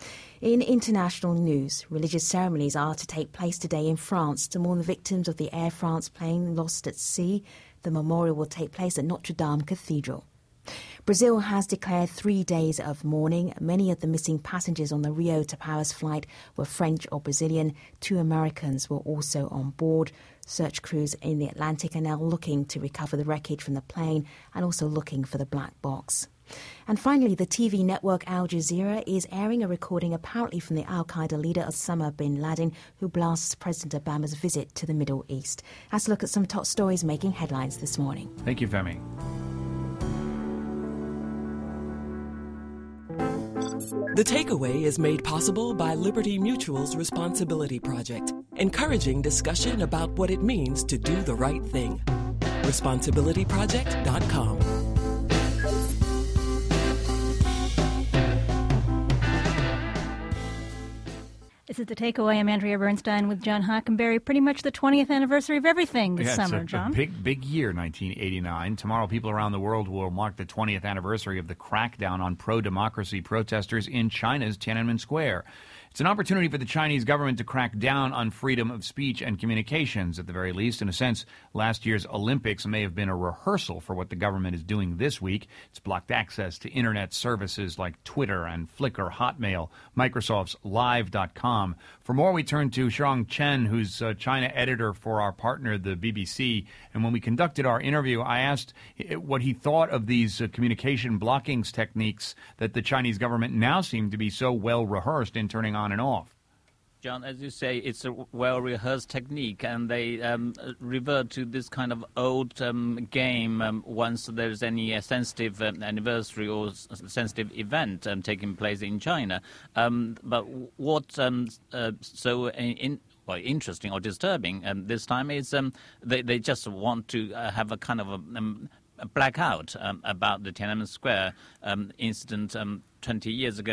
Q: In international news, religious ceremonies are to take place today in France to mourn the victims of the Air France plane lost at sea. The memorial will take place at Notre Dame Cathedral. Brazil has declared three days of mourning. Many of the missing passengers on the Rio to Paris flight were French or Brazilian. Two Americans were also on board. Search crews in the Atlantic are now looking to recover the wreckage from the plane and also looking for the black box. And finally, the T V network Al Jazeera is airing a recording apparently from the al-Qaeda leader Osama bin Laden, who blasts President Obama's visit to the Middle East. Let's look at some top stories making headlines this morning.
B: Thank you, Femi.
G: The Takeaway is made possible by Liberty Mutual's Responsibility Project, encouraging discussion about what it means to do the right thing. responsibility project dot com.
H: This is The Takeaway. I'm Andrea Bernstein with John Hockenberry. Pretty much the twentieth anniversary of everything this
B: yeah,
H: summer,
B: it's a,
H: John.
B: a big, big year, nineteen eighty-nine. Tomorrow, people around the world will mark the twentieth anniversary of the crackdown on pro-democracy protesters in China's Tiananmen Square. It's an opportunity for the Chinese government to crack down on freedom of speech and communications, at the very least. In a sense, last year's Olympics may have been a rehearsal for what the government is doing this week. It's blocked access to Internet services like Twitter and Flickr, Hotmail, Microsoft's Live dot com. For more, we turn to Xiang Chen, who's a China editor for our partner, the B B C. And when we conducted our interview, I asked what he thought of these uh, communication blockings techniques that the Chinese government now seem to be so well rehearsed in turning on and off.
T: John, as you say, it's a well-rehearsed technique, and they um, revert to this kind of old um, game um, once there's any uh, sensitive um, anniversary or s- sensitive event um, taking place in China. Um, but what um, uh, so in, well, interesting or disturbing um, this time is um, they, they just want to uh, have a kind of a, um, a blackout um, about the Tiananmen Square um, incident um, twenty years ago.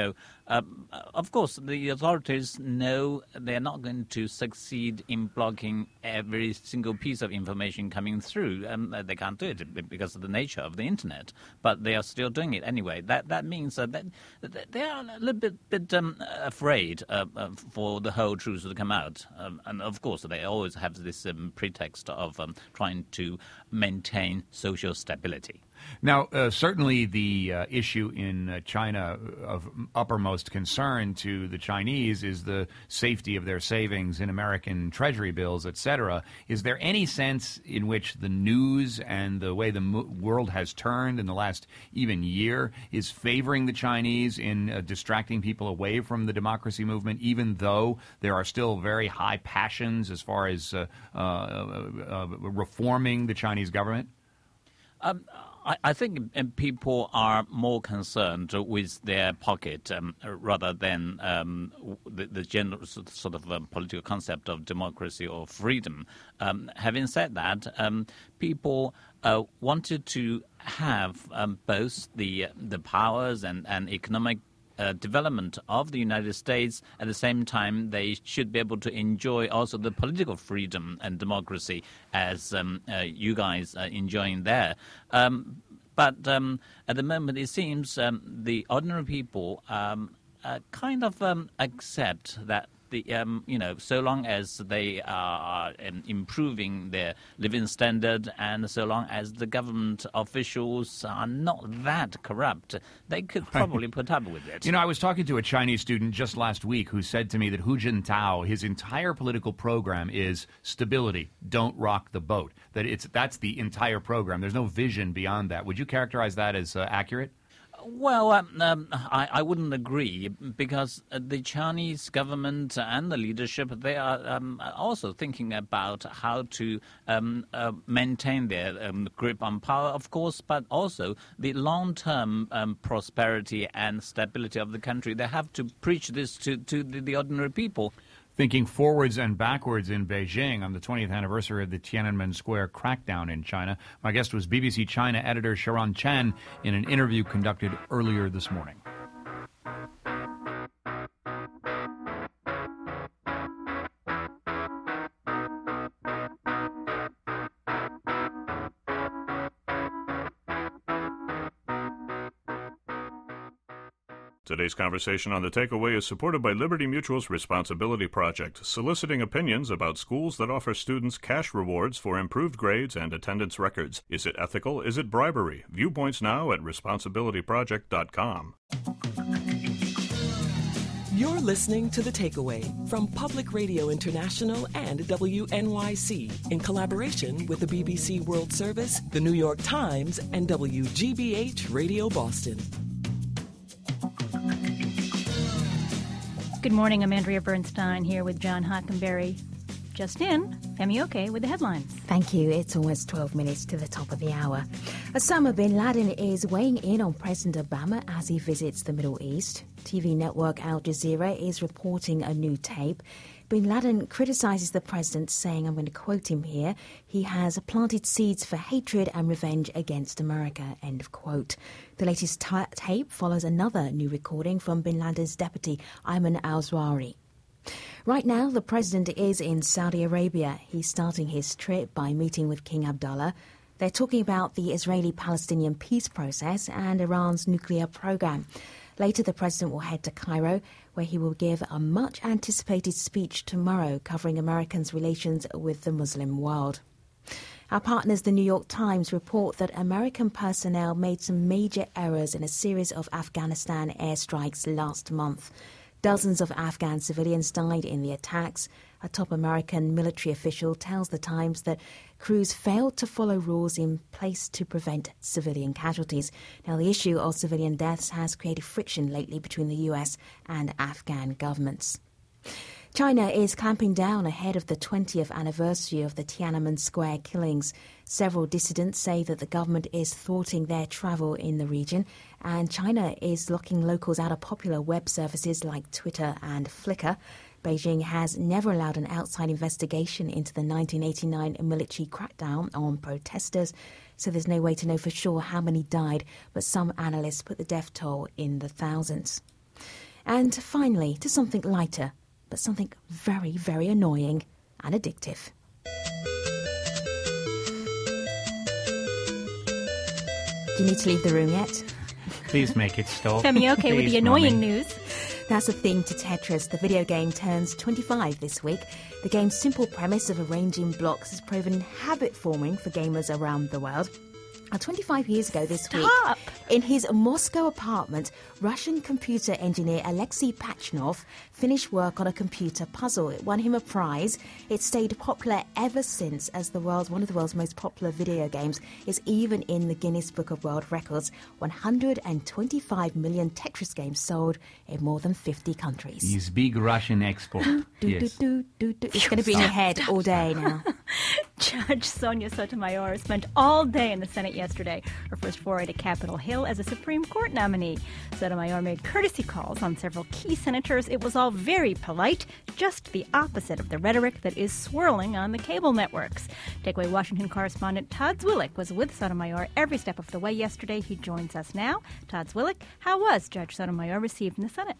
T: Um, of course, the authorities know they're not going to succeed in blocking every single piece of information coming through. Um, they can't do it because of the nature of the internet, but they are still doing it anyway. That that means uh, that, that they are a little bit, bit um, afraid uh, uh, for the whole truth to come out. Um, and of course, they always have this um, pretext of um, trying to maintain social stability.
B: Now, uh, certainly the uh, issue in uh, China of uppermost concern to the Chinese is the safety of their savings in American treasury bills, et cetera. Is there any sense in which the news and the way the mo- world has turned in the last even year is favoring the Chinese in uh, distracting people away from the democracy movement, even though there are still very high passions as far as uh, uh, uh, reforming the Chinese government?
T: Um, I, I think people are more concerned with their pocket um, rather than um, the, the general sort of um, political concept of democracy or freedom. Um, having said that, um, people uh, wanted to have um, both the the powers and, and economic Uh, development of the United States. At the same time, they should be able to enjoy also the political freedom and democracy as um, uh, you guys are enjoying there. Um, but um, at the moment, it seems um, the ordinary people um, uh, kind of um, accept that The, um, you know, so long as they are um, improving their living standard and so long as the government officials are not that corrupt, they could probably put up with it.
B: You know, I was talking to a Chinese student just last week who said to me that Hu Jintao, his entire political program is stability, don't rock the boat. That it's that's the entire program. There's no vision beyond that. Would you characterize that as uh, accurate?
T: Well, um, um, I, I wouldn't agree because the Chinese government and the leadership, they are um, also thinking about how to um, uh, maintain their um, grip on power, of course, but also the long-term um, prosperity and stability of the country. They have to preach this to, to the, the ordinary people.
B: Thinking forwards and backwards in Beijing on the twentieth anniversary of the Tiananmen Square crackdown in China. My guest was B B C China editor Sharon Chen in an interview conducted earlier this morning.
J: Today's conversation on The Takeaway is supported by Liberty Mutual's Responsibility Project, soliciting opinions about schools that offer students cash rewards for improved grades and attendance records. Is it ethical? Is it bribery? Viewpoints now at responsibility project dot com.
G: You're listening to The Takeaway from Public Radio International and W N Y C in collaboration with the B B C World Service, the New York Times, and W G B H Radio Boston.
H: Good morning, I'm Andrea Bernstein here with John Hockenberry. Just in, Femi Oke with the headlines.
Q: Thank you. It's almost twelve minutes to the top of the hour. Osama bin Laden is weighing in on President Obama as he visits the Middle East. T V network Al Jazeera is reporting a new tape. Bin Laden criticizes the president, saying, I'm going to quote him here, he has planted seeds for hatred and revenge against America, end of quote. The latest t- tape follows another new recording from bin Laden's deputy, Ayman al-Zawahiri. Right now, the president is in Saudi Arabia. He's starting his trip by meeting with King Abdullah. They're talking about the Israeli-Palestinian peace process and Iran's nuclear program. Later, the president will head to Cairo, where he will give a much-anticipated speech tomorrow covering Americans' relations with the Muslim world. Our partners, the New York Times, report that American personnel made some major errors in a series of Afghanistan airstrikes last month. Dozens of Afghan civilians died in the attacks. A top American military official tells the Times that crews failed to follow rules in place to prevent civilian casualties. Now, the issue of civilian deaths has created friction lately between the U S and Afghan governments. China is clamping down ahead of the twentieth anniversary of the Tiananmen Square killings. Several dissidents say that the government is thwarting their travel in the region, and China is locking locals out of popular web services like Twitter and Flickr. Beijing has never allowed an outside investigation into the nineteen eighty-nine military crackdown on protesters, so there's no way to know for sure how many died, but some analysts put the death toll in the thousands. And finally, to something lighter, but something very, very annoying and addictive. Do you need to leave the room yet?
B: Please make it stop.
H: Femi, okay, with the annoying news.
Q: That's a theme to Tetris. The video game turns twenty-five this week. The game's simple premise of arranging blocks has proven habit-forming for gamers around the world. Now, twenty-five years ago this
H: Stop.
Q: week, in his Moscow apartment, Russian computer engineer Alexei Pachnov finished work on a computer puzzle. It won him a prize. It's stayed popular ever since as the world's one of the world's most popular video games. Is even in the Guinness Book of World Records. one hundred twenty-five million Tetris games sold in more than fifty countries.
B: His big Russian export. Yes.
Q: Do, do, do. It's going to be in your head all day now.
H: Judge Sonia Sotomayor spent all day in the Senate yesterday, her first foray to Capitol Hill as a Supreme Court nominee. Sotomayor made courtesy calls on several key senators. It was all very polite, just the opposite of the rhetoric that is swirling on the cable networks. Takeaway Washington correspondent Todd Zwillich was with Sotomayor every step of the way yesterday. He joins us now. Todd Zwillich, how was Judge Sotomayor received in the Senate?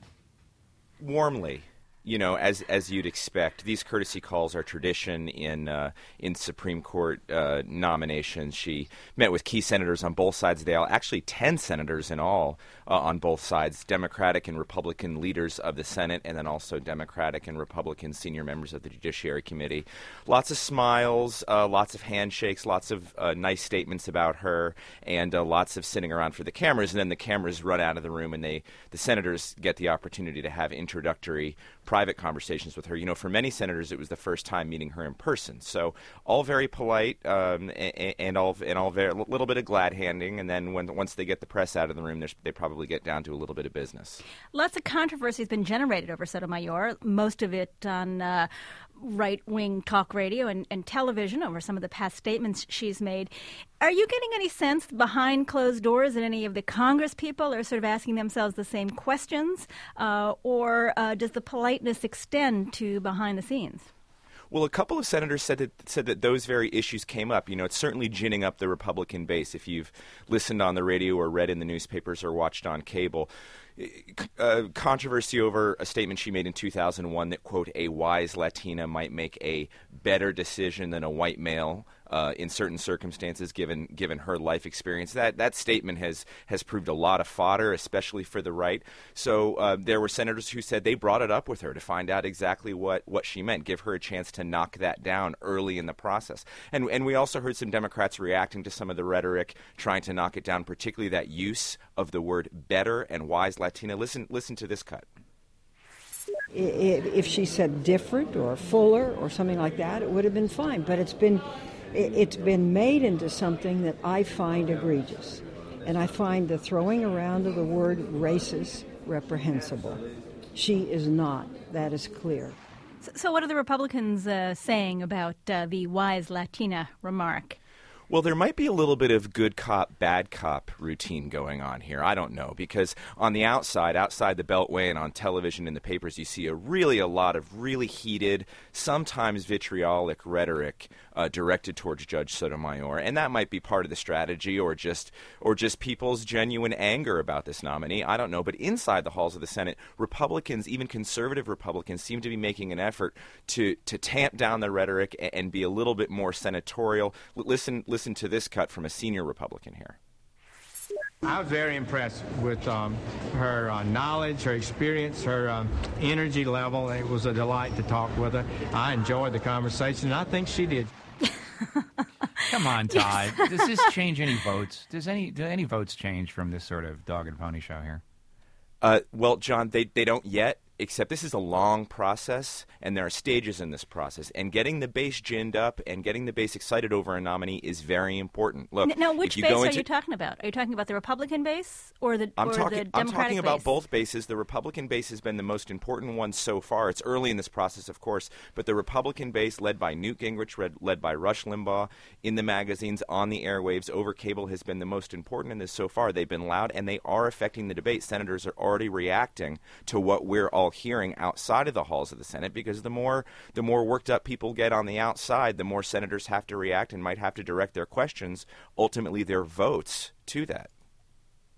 U: Warmly. You know, as as you'd expect, these courtesy calls are tradition in uh, in Supreme Court uh, nominations. She met with key senators on both sides of the aisle, actually ten senators in all uh, on both sides, Democratic and Republican leaders of the Senate, and then also Democratic and Republican senior members of the Judiciary Committee. Lots of smiles, uh, lots of handshakes, lots of uh, nice statements about her, and uh, lots of sitting around for the cameras. And then the cameras run out of the room, and they the senators get the opportunity to have introductory private conversations with her. You know, for many senators, it was the first time meeting her in person. So all very polite um, and, and all and all very a little bit of glad handing. And then when once they get the press out of the room, they probably get down to a little bit of business.
H: Lots of controversy has been generated over Sotomayor, most of it on uh, right-wing talk radio and, and television over some of the past statements she's made. Are you getting any sense behind closed doors that any of the Congress people are sort of asking themselves the same questions, uh, or uh, does the politeness extend to behind the scenes?
U: Well, a couple of senators said that said that those very issues came up. You know, it's certainly ginning up the Republican base. If you've listened on the radio or read in the newspapers or watched on cable, uh, controversy over a statement she made in two thousand one that, quote, a wise Latina might make a better decision than a white male uh, in certain circumstances, given given her life experience. That that statement has has proved a lot of fodder, especially for the right. So uh, there were senators who said they brought it up with her to find out exactly what, what she meant, give her a chance to knock that down early in the process. And and we also heard some Democrats reacting to some of the rhetoric, trying to knock it down, particularly that use of the word better and wise Latina. Listen, listen to this cut.
V: If she said different or fuller or something like that, it would have been fine. But it's been it's been made into something that I find egregious. And I find the throwing around of the word racist reprehensible. She is not. That is clear.
H: So, so what are the Republicans uh, saying about uh, the wise Latina remark?
U: Well, there might be a little bit of good cop, bad cop routine going on here. I don't know, because on the outside, outside the Beltway and on television and the papers, you see a really a lot of really heated, sometimes vitriolic rhetoric uh, directed towards Judge Sotomayor, and that might be part of the strategy, or just or just people's genuine anger about this nominee. I don't know, but inside the halls of the Senate, Republicans, even conservative Republicans, seem to be making an effort to to tamp down the rhetoric and, and be a little bit more senatorial. Listen, listen. Listen to this cut from a senior Republican here.
E: I was very impressed with um, her uh, knowledge, her experience, her um, energy level. It was a delight to talk with her. I enjoyed the conversation, and I think she did.
B: Come on, Todd. Does this change any votes? Does any do any votes change from this sort of dog and pony show here?
U: Uh, well, John, they, they don't yet. Except this is a long process, and there are stages in this process. And getting the base ginned up and getting the base excited over a nominee is very important. Look,
H: now, which
U: you
H: base
U: go
H: are
U: into,
H: you talking about? Are you talking about the Republican base or the,
U: I'm
H: or
U: talking,
H: the Democratic
U: I'm talking
H: base?
U: about both bases. The Republican base has been the most important one so far. It's early in this process, of course, but the Republican base, led by Newt Gingrich, led, led by Rush Limbaugh, in the magazines, on the airwaves, over cable, has been the most important in this so far. They've been loud, and they are affecting the debate. Senators are already reacting to what we're all hearing outside of the halls of the Senate, because the more the more worked up people get on the outside, the more senators have to react and might have to direct their questions, ultimately their votes, to that.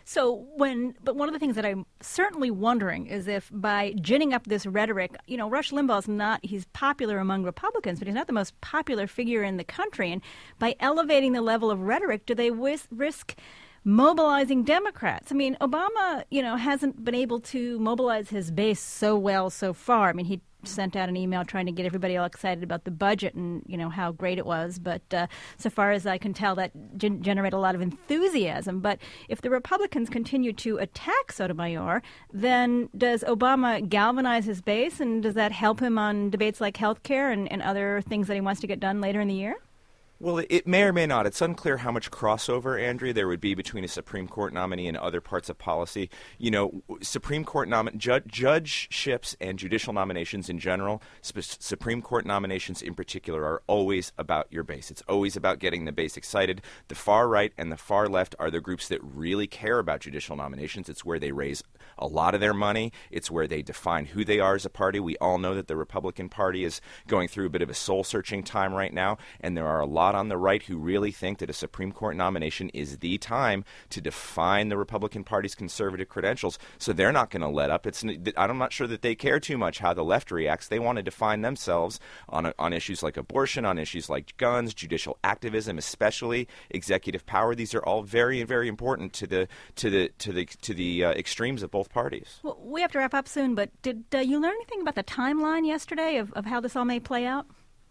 H: So when, but one of the things that I'm certainly wondering is if by ginning up this rhetoric, you know, Rush Limbaugh's not, he's popular among Republicans, but he's not the most popular figure in the country. And by elevating the level of rhetoric, do they whis- risk mobilizing Democrats? I mean, Obama, you know, hasn't been able to mobilize his base so well so far. I mean, he sent out an email trying to get everybody all excited about the budget and, you know, how great it was. But uh, so far as I can tell, that gen- generated a lot of enthusiasm. But if the Republicans continue to attack Sotomayor, then does Obama galvanize his base, and does that help him on debates like health care and, and other things that he wants to get done later in the year?
U: Well, it may or may not. It's unclear how much crossover, Andrea, there would be between a Supreme Court nominee and other parts of policy. You know, Supreme Court nom- ju- judgeships and judicial nominations in general, sp- Supreme Court nominations in particular, are always about your base. It's always about getting the base excited. The far right and the far left are the groups that really care about judicial nominations. It's where they raise a lot of their money. It's where they define who they are as a party. We all know that the Republican Party is going through a bit of a soul-searching time right now, and there are a lot on the right who really think that a Supreme Court nomination is the time to define the Republican Party's conservative credentials. So they're not going to let up. It's I'm not sure that they care too much how the left reacts. They want to define themselves on on issues like abortion, on issues like guns, judicial activism, especially executive power. These are all very, very important to the to the to the to the uh, extremes of both parties.
H: Well, we have to wrap up soon, but did uh, you learn anything about the timeline yesterday of, of how this all may play out?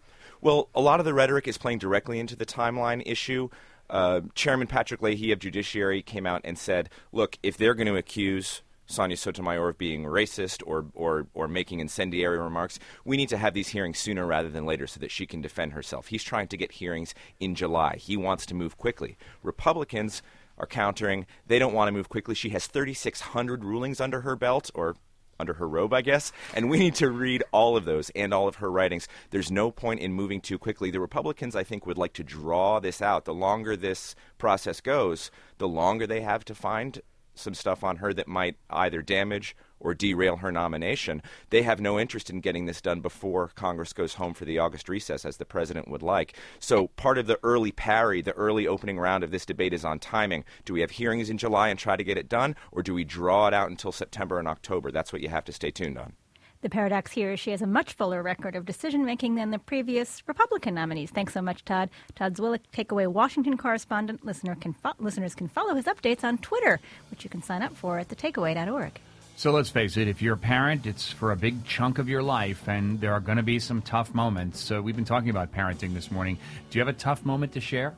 U: Well, a lot of the rhetoric is playing directly into the timeline issue. Uh, Chairman Patrick Leahy of Judiciary came out and said, look, if they're going to accuse Sonia Sotomayor of being racist or, or, or making incendiary remarks, we need to have these hearings sooner rather than later so that she can defend herself. He's trying to get hearings in July. He wants to move quickly. Republicans are countering. They don't want to move quickly. She has thirty-six hundred rulings under her belt, or under her robe, I guess, and we need to read all of those and all of her writings. There's no point in moving too quickly. The Republicans, I think, would like to draw this out. The longer this process goes, the longer they have to find some stuff on her that might either damage or derail her nomination. They have no interest in getting this done before Congress goes home for the August recess, as the president would like. So part of the early parry, the early opening round of this debate is on timing. Do we have hearings in July and try to get it done, or do we draw it out until September and October? That's what you have to stay tuned on.
H: The paradox here is she has a much fuller record of decision-making than the previous Republican nominees. Thanks so much, Todd. Todd Zwillich, Takeaway Washington correspondent. Listener can fo- listeners can follow his updates on Twitter, which you can sign up for at the takeaway dot org.
B: So let's face it, if you're a parent, it's for a big chunk of your life, and there are going to be some tough moments. So we've been talking about parenting this morning. Do you have a tough moment to share?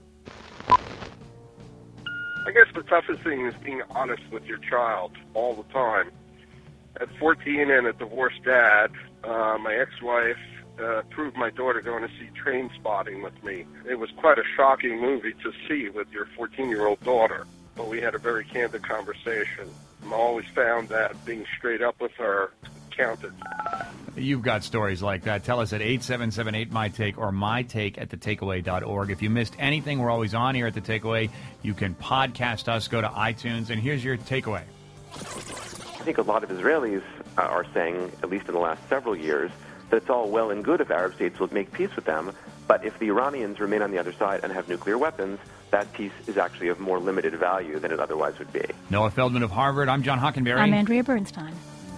A: I guess the toughest thing is being honest with your child all the time. At fourteen and a divorced dad, uh, my ex-wife uh, approved my daughter going to see Train Spotting with me. It was quite a shocking movie to see with your fourteen-year-old daughter, but we had a very candid conversation. I always found that being straight up with her counted.
B: You've got stories like that. Tell us at eight seven seven eight, my take or my take at the takeaway dot org. If you missed anything, we're always on here at The Takeaway. You can podcast us, go to iTunes, and here's your takeaway.
K: I think a lot of Israelis uh, are saying, at least in the last several years, that it's all well and good if Arab states will make peace with them, but if the Iranians remain on the other side and have nuclear weapons, that peace is actually of more limited value than it otherwise would be.
B: Noah Feldman of Harvard. I'm John Hockenberry.
H: I'm Andrea Bernstein.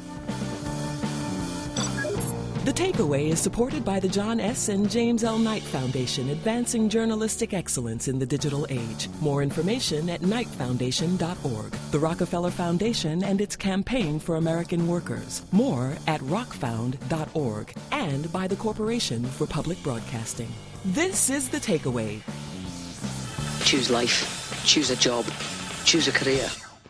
G: The Takeaway is supported by the John S. and James L. Knight Foundation, advancing journalistic excellence in the digital age. More information at knight foundation dot org. The Rockefeller Foundation and its campaign for American workers. More at rock found dot org. And by the Corporation for Public Broadcasting. This is The Takeaway.
D: Choose life. Choose a job. Choose a career.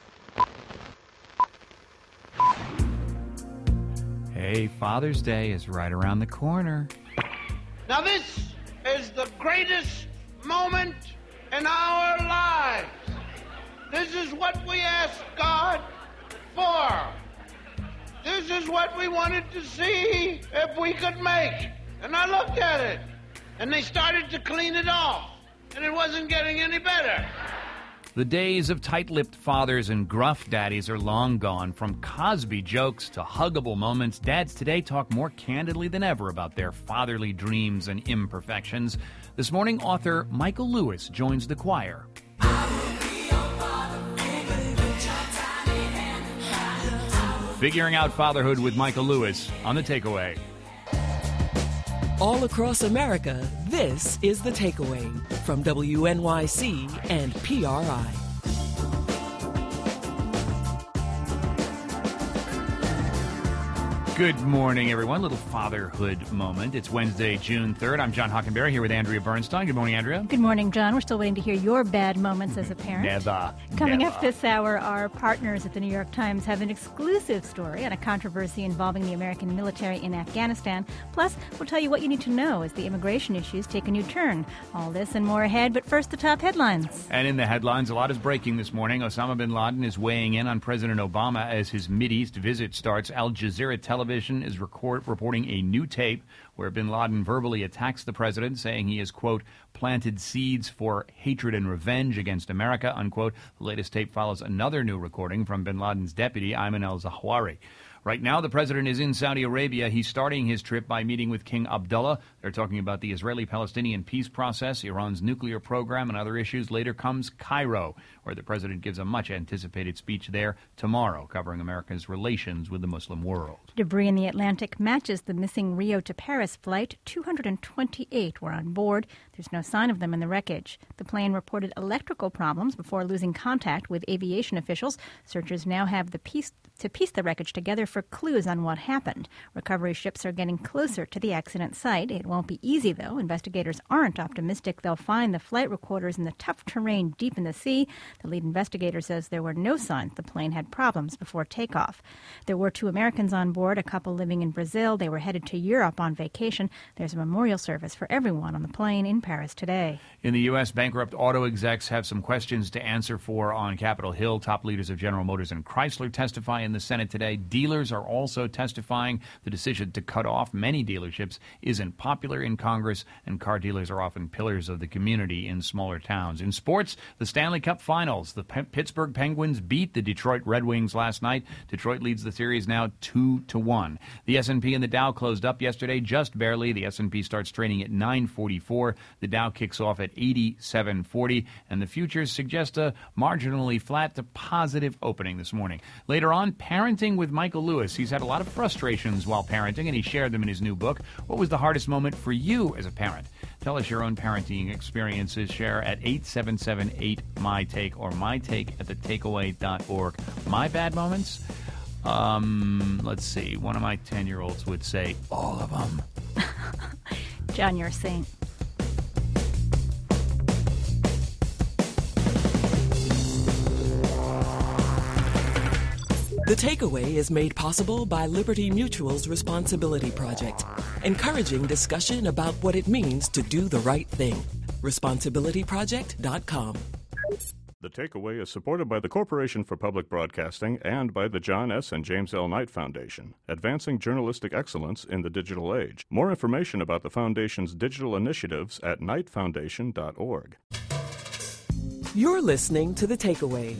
B: Hey, Father's Day is right around the corner.
W: Now this is the greatest moment in our lives. This is what we asked God for. This is what we wanted to see if we could make. And I looked at it, and they started to clean it off, and it wasn't getting any better.
B: The days of tight-lipped fathers and gruff daddies are long gone. From Cosby jokes to huggable moments, dads today talk more candidly than ever about their fatherly dreams and imperfections. This morning, author Michael Lewis joins the choir.
C: I will be your father, baby.
B: Figuring Out Fatherhood with Michael Lewis on The Takeaway.
G: All across America, this is The Takeaway from W N Y C and P R I.
B: Good morning, everyone. Little fatherhood moment. It's Wednesday, June third. I'm John Hockenberry here with Andrea Bernstein. Good morning, Andrea.
H: Good morning, John. We're still waiting to hear your bad moments as a parent.
B: Never.
H: Coming
B: never.
H: up this hour, our partners at the New York Times have an exclusive story on a controversy involving the American military in Afghanistan. Plus, we'll tell you what you need to know as the immigration issues take a new turn. All this and more ahead, but first the top headlines.
B: And in the headlines, a lot is breaking this morning. Osama bin Laden is weighing in on President Obama as his Mideast visit starts. Al Jazeera Television is recording reporting a new tape where bin Laden verbally attacks the president, saying he has, quote, planted seeds for hatred and revenge against America, unquote. The latest tape follows another new recording from bin Laden's deputy, Ayman al-Zawahiri. Right now, the president is in Saudi Arabia. He's starting his trip by meeting with King Abdullah. They're talking about the Israeli-Palestinian peace process, Iran's nuclear program, and other issues. Later comes Cairo, where the president gives a much-anticipated speech there tomorrow, covering America's relations with the Muslim world.
H: Debris in the Atlantic matches the missing Rio to Paris flight. two hundred twenty-eight were on board. There's no sign of them in the wreckage. The plane reported electrical problems before losing contact with aviation officials. Searchers now have the piece to piece the wreckage together for clues on what happened. Recovery ships are getting closer to the accident site. It won't be easy, though. Investigators aren't optimistic they'll find the flight recorders in the tough terrain deep in the sea. The lead investigator says there were no signs the plane had problems before takeoff. There were two Americans on board, a couple living in Brazil. They were headed to Europe on vacation. There's a memorial service for everyone on the plane in Paris today.
B: In the U S, bankrupt auto execs have some questions to answer for on Capitol Hill. Top leaders of General Motors and Chrysler testify in the Senate today. Dealers are also testifying. The decision to cut off many dealerships isn't popular in Congress, and car dealers are often pillars of the community in smaller towns. In sports, the Stanley Cup Finals. The P- Pittsburgh Penguins beat the Detroit Red Wings last night. Detroit leads the series now two to one. The S and P and the Dow closed up yesterday just barely. The S and P starts trading at nine forty-four. The Dow kicks off at eighty-seven forty, and the futures suggest a marginally flat to positive opening this morning. Later on, parenting with Michael Lewis. He's had a lot of frustrations while parenting, and he shared them in his new book. What was the hardest moment for you as a parent? Tell us your own parenting experiences. Share at eight seven seven eight M Y Take or my take at the takeaway dot org. My bad moments? Um, let's see. One of my ten-year-olds would say, all of them.
H: John, you're a saint.
G: The Takeaway is made possible by Liberty Mutual's Responsibility Project, encouraging discussion about what it means to do the right thing. responsibility project dot com.
J: The Takeaway is supported by the Corporation for Public Broadcasting and by the John S. and James L. Knight Foundation, advancing journalistic excellence in the digital age. More information about the Foundation's digital initiatives at knight foundation dot org.
G: You're listening to The Takeaway.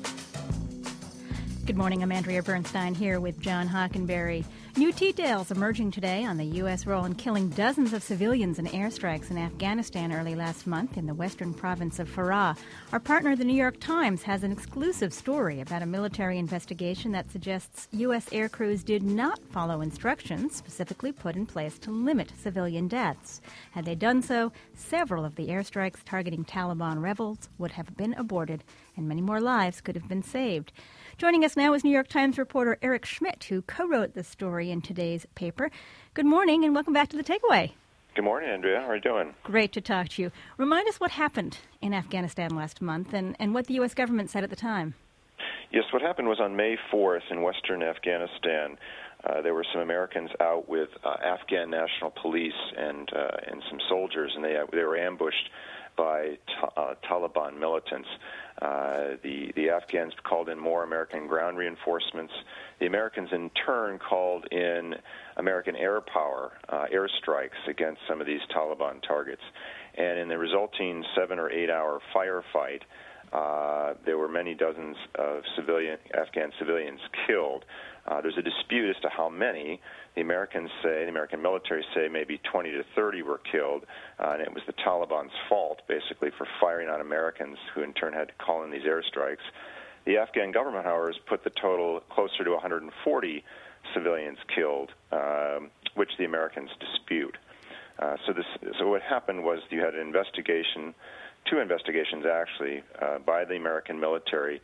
H: Good morning, I'm Andrea Bernstein here with John Hockenberry. New details emerging today on the U S role in killing dozens of civilians in airstrikes in Afghanistan early last month in the western province of Farah. Our partner, the New York Times, has an exclusive story about a military investigation that suggests U S air crews did not follow instructions specifically put in place to limit civilian deaths. Had they done so, several of the airstrikes targeting Taliban rebels would have been aborted, and many more lives could have been saved. Joining us now is New York Times reporter Eric Schmidt, who co-wrote the story in today's paper. Good morning, and welcome back to The Takeaway.
F: Good morning, Andrea. How are you doing?
H: Great to talk to you. Remind us what happened in Afghanistan last month and, and what the U S government said at the time.
F: Yes, what happened was on May fourth in western Afghanistan, uh, there were some Americans out with uh, Afghan National Police and uh, and some soldiers, and they, they were ambushed by ta- uh, Taliban militants. Uh, the, the Afghans called in more American ground reinforcements. The Americans, in turn, called in American air power, uh, airstrikes against some of these Taliban targets. And in the resulting seven- or eight-hour firefight, uh, there were many dozens of civilian Afghan civilians killed. Uh, there's a dispute as to how many. The Americans say, the American military say maybe twenty to thirty were killed, uh, and it was the Taliban's fault, basically, for firing on Americans, who in turn had to call in these airstrikes. The Afghan government, however, has put the total closer to one hundred forty civilians killed, um, which the Americans dispute. Uh, so this, so what happened was you had an investigation, two investigations actually, uh, by the American military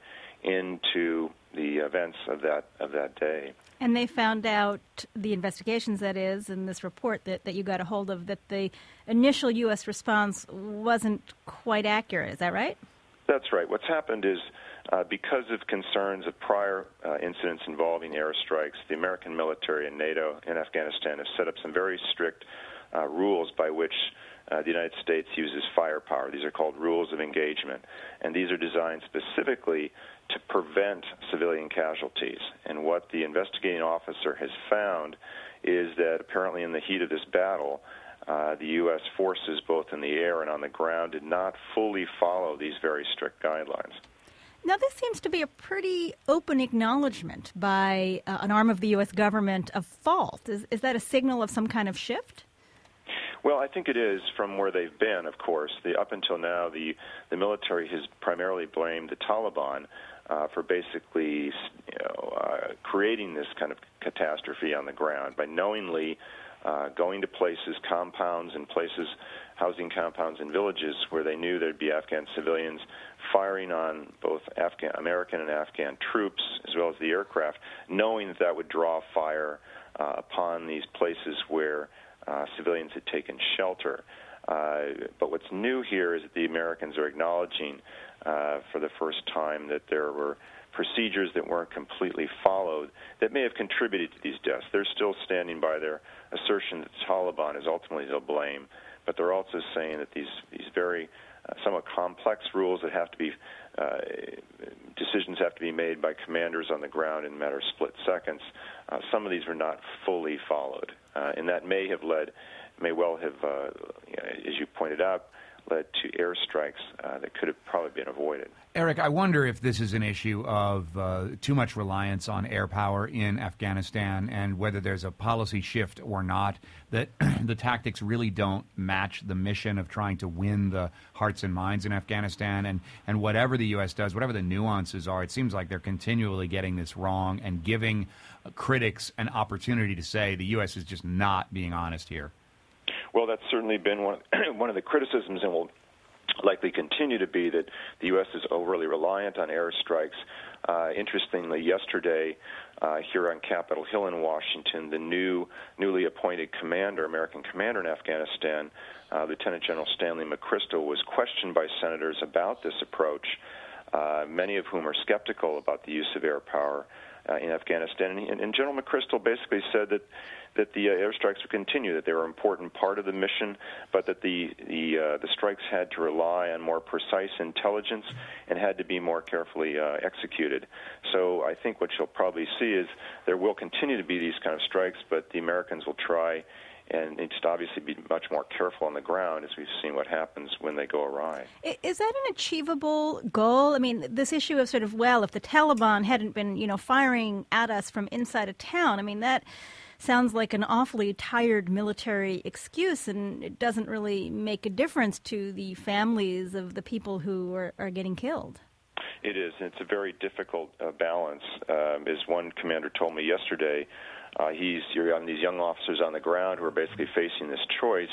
F: into the events of that of that day.
H: And they found out, the investigations that is, in this report that, that you got a hold of, that the initial U S response wasn't quite accurate. Is that right?
F: That's right. What's happened is uh, because of concerns of prior uh, incidents involving airstrikes, the American military and NATO in Afghanistan have set up some very strict uh, rules by which uh, the United States uses firepower. These are called rules of engagement, and these are designed specifically to prevent civilian casualties. And what the investigating officer has found is that apparently in the heat of this battle, uh, the U S forces, both in the air and on the ground, did not fully follow these very strict guidelines.
H: Now, this seems to be a pretty open acknowledgement by uh, an arm of the U S government of fault. Is, is that a signal of some kind of shift?
F: Well, I think it is from where they've been, of course. The, up until now, the, the military has primarily blamed the Taliban uh, for basically you know, uh, creating this kind of catastrophe on the ground by knowingly uh, going to places, compounds and places, housing compounds and villages where they knew there'd be Afghan civilians, firing on both Afghan, American and Afghan troops as well as the aircraft, knowing that that would draw fire uh, upon these places where Uh, civilians had taken shelter. Uh, but what's new here is that the Americans are acknowledging uh, for the first time that there were procedures that weren't completely followed that may have contributed to these deaths. They're still standing by their assertion that the Taliban is ultimately to blame, but they're also saying that these, these very uh, somewhat complex rules that have to be, uh, decisions have to be made by commanders on the ground in a matter of split seconds, uh, some of these were not fully followed. Uh, and that may have led, may well have, uh, as you pointed out, led to airstrikes uh, that could have probably been avoided.
B: Eric, I wonder if this is an issue of uh, too much reliance on air power in Afghanistan and whether there's a policy shift or not, that the tactics really don't match the mission of trying to win the hearts and minds in Afghanistan. And, and whatever the U S does, whatever the nuances are, it seems like they're continually getting this wrong and giving uh, critics an opportunity to say the U S is just not being honest here.
F: Well, that's certainly been one of, one of the criticisms, and will likely continue to be, that the U S is overly reliant on airstrikes. Uh, interestingly, yesterday, uh, here on Capitol Hill in Washington, the new, newly appointed commander, American commander in Afghanistan, uh, Lieutenant General Stanley McChrystal, was questioned by senators about this approach, uh, many of whom are skeptical about the use of air power uh, in Afghanistan. And, and General McChrystal basically said that that the uh, airstrikes would continue, that they were an important part of the mission, but that the the, uh, the strikes had to rely on more precise intelligence and had to be more carefully uh, executed. So I think what you'll probably see is there will continue to be these kind of strikes, but the Americans will try and just obviously be much more careful on the ground, as we've seen what happens when they go awry.
H: Is that an achievable goal? I mean, this issue of sort of, well, if the Taliban hadn't been, you know, firing at us from inside a town, I mean, that sounds like an awfully tired military excuse, and it doesn't really make a difference to the families of the people who are, are getting killed.
F: It is. It's a very difficult uh, balance. Um, as one commander told me yesterday, uh, he's you're on these young officers on the ground who are basically facing this choice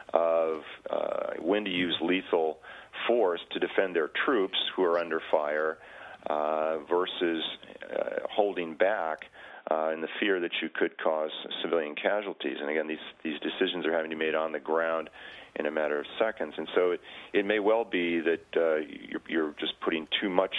F: of uh, when to use lethal force to defend their troops who are under fire uh, versus uh, holding back Uh, in the fear that you could cause civilian casualties. And again, these these decisions are having to be made on the ground in a matter of seconds. And so it, it may well be that uh, you're, you're just putting too much,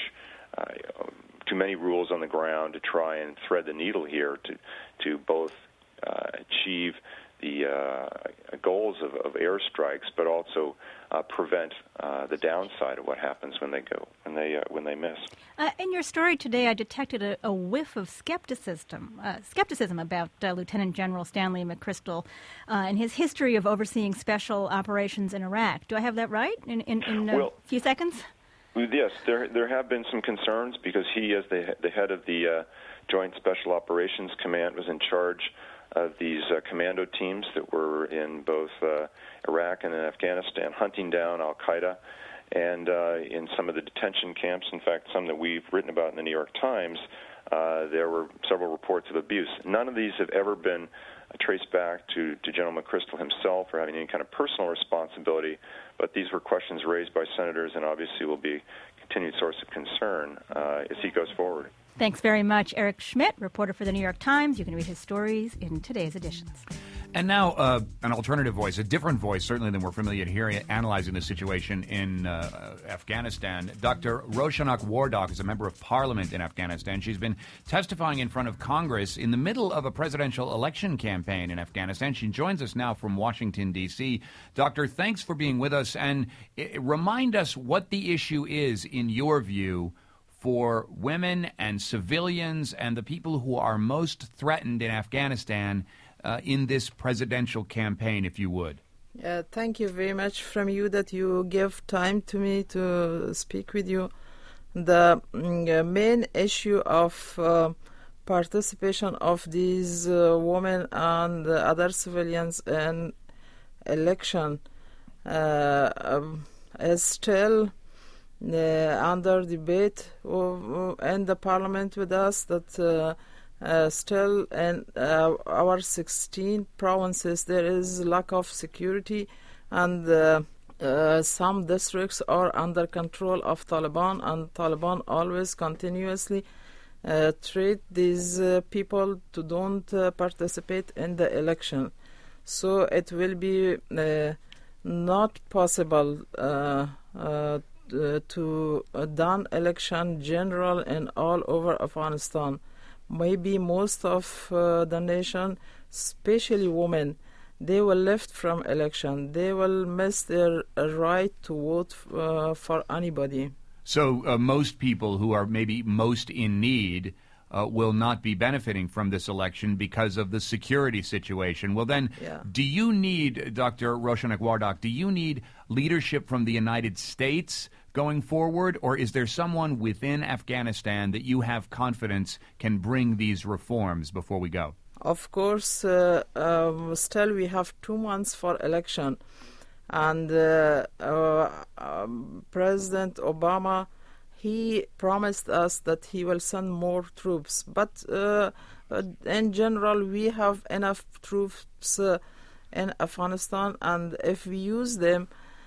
F: uh, too many rules on the ground to try and thread the needle here to to both uh, achieve the uh, goals of, of airstrikes, but also uh, prevent uh, the downside of what happens when they go when they uh, when they miss.
H: Uh, in your story today, I detected a, a whiff of skepticism, uh, skepticism about uh, Lieutenant General Stanley McChrystal uh, and his history of overseeing special operations in Iraq. Do I have that right? In in, in a
F: well,
H: few seconds.
F: Yes, there there have been some concerns because he, as the the head of the uh, Joint Special Operations Command, was in charge of these uh, commando teams that were in both uh, Iraq and in Afghanistan, hunting down al-Qaeda, and uh, in some of the detention camps, in fact, some that we've written about in the New York Times, uh, there were several reports of abuse. None of these have ever been traced back to, to General McChrystal himself or having any kind of personal responsibility, but these were questions raised by senators and obviously will be a continued source of concern uh, as he goes forward.
H: Thanks very much, Eric Schmidt, reporter for the New York Times. You can read his stories in today's editions.
B: And now uh, an alternative voice, a different voice, certainly than we're familiar to hearing, analyzing the situation in uh, Afghanistan. Doctor Roshanak Wardak is a member of parliament in Afghanistan. She's been testifying in front of Congress in the middle of a presidential election campaign in Afghanistan. She joins us now from Washington, D C Doctor, thanks for being with us. And uh, remind us what the issue is, in your view, for women and civilians and the people who are most threatened in Afghanistan Uh, in this presidential campaign, if you would.
I: Uh, thank you very much from you that you give time to me to speak with you. The uh, main issue of uh, participation of these uh, women and the other civilians in election uh, um, is still uh, under debate uh, in the parliament with us, that uh, Uh, still in uh, our sixteen provinces there is lack of security, and uh, uh, some districts are under control of Taliban, and Taliban always continuously uh, treat these uh, people to don't uh, participate in the election. So it will be uh, not possible uh, uh, to uh, done election general in all over Afghanistan. Maybe most of uh, the nation, especially women, they will left from election. They will miss their right to vote uh, for anybody.
B: So uh, most people who are maybe most in need uh, will not be benefiting from this election because of the security situation. Well, then,
I: yeah.
B: do you need, Doctor Roshanak Wardak, do you need leadership from the United States going forward, or is there someone within Afghanistan that you have confidence can bring these reforms before we go?
I: Of course, uh, um, still we have two months for election, and uh, uh, um, President Obama, he promised us that he will send more troops, but uh, uh, in general we have enough troops uh, in Afghanistan, and if we use them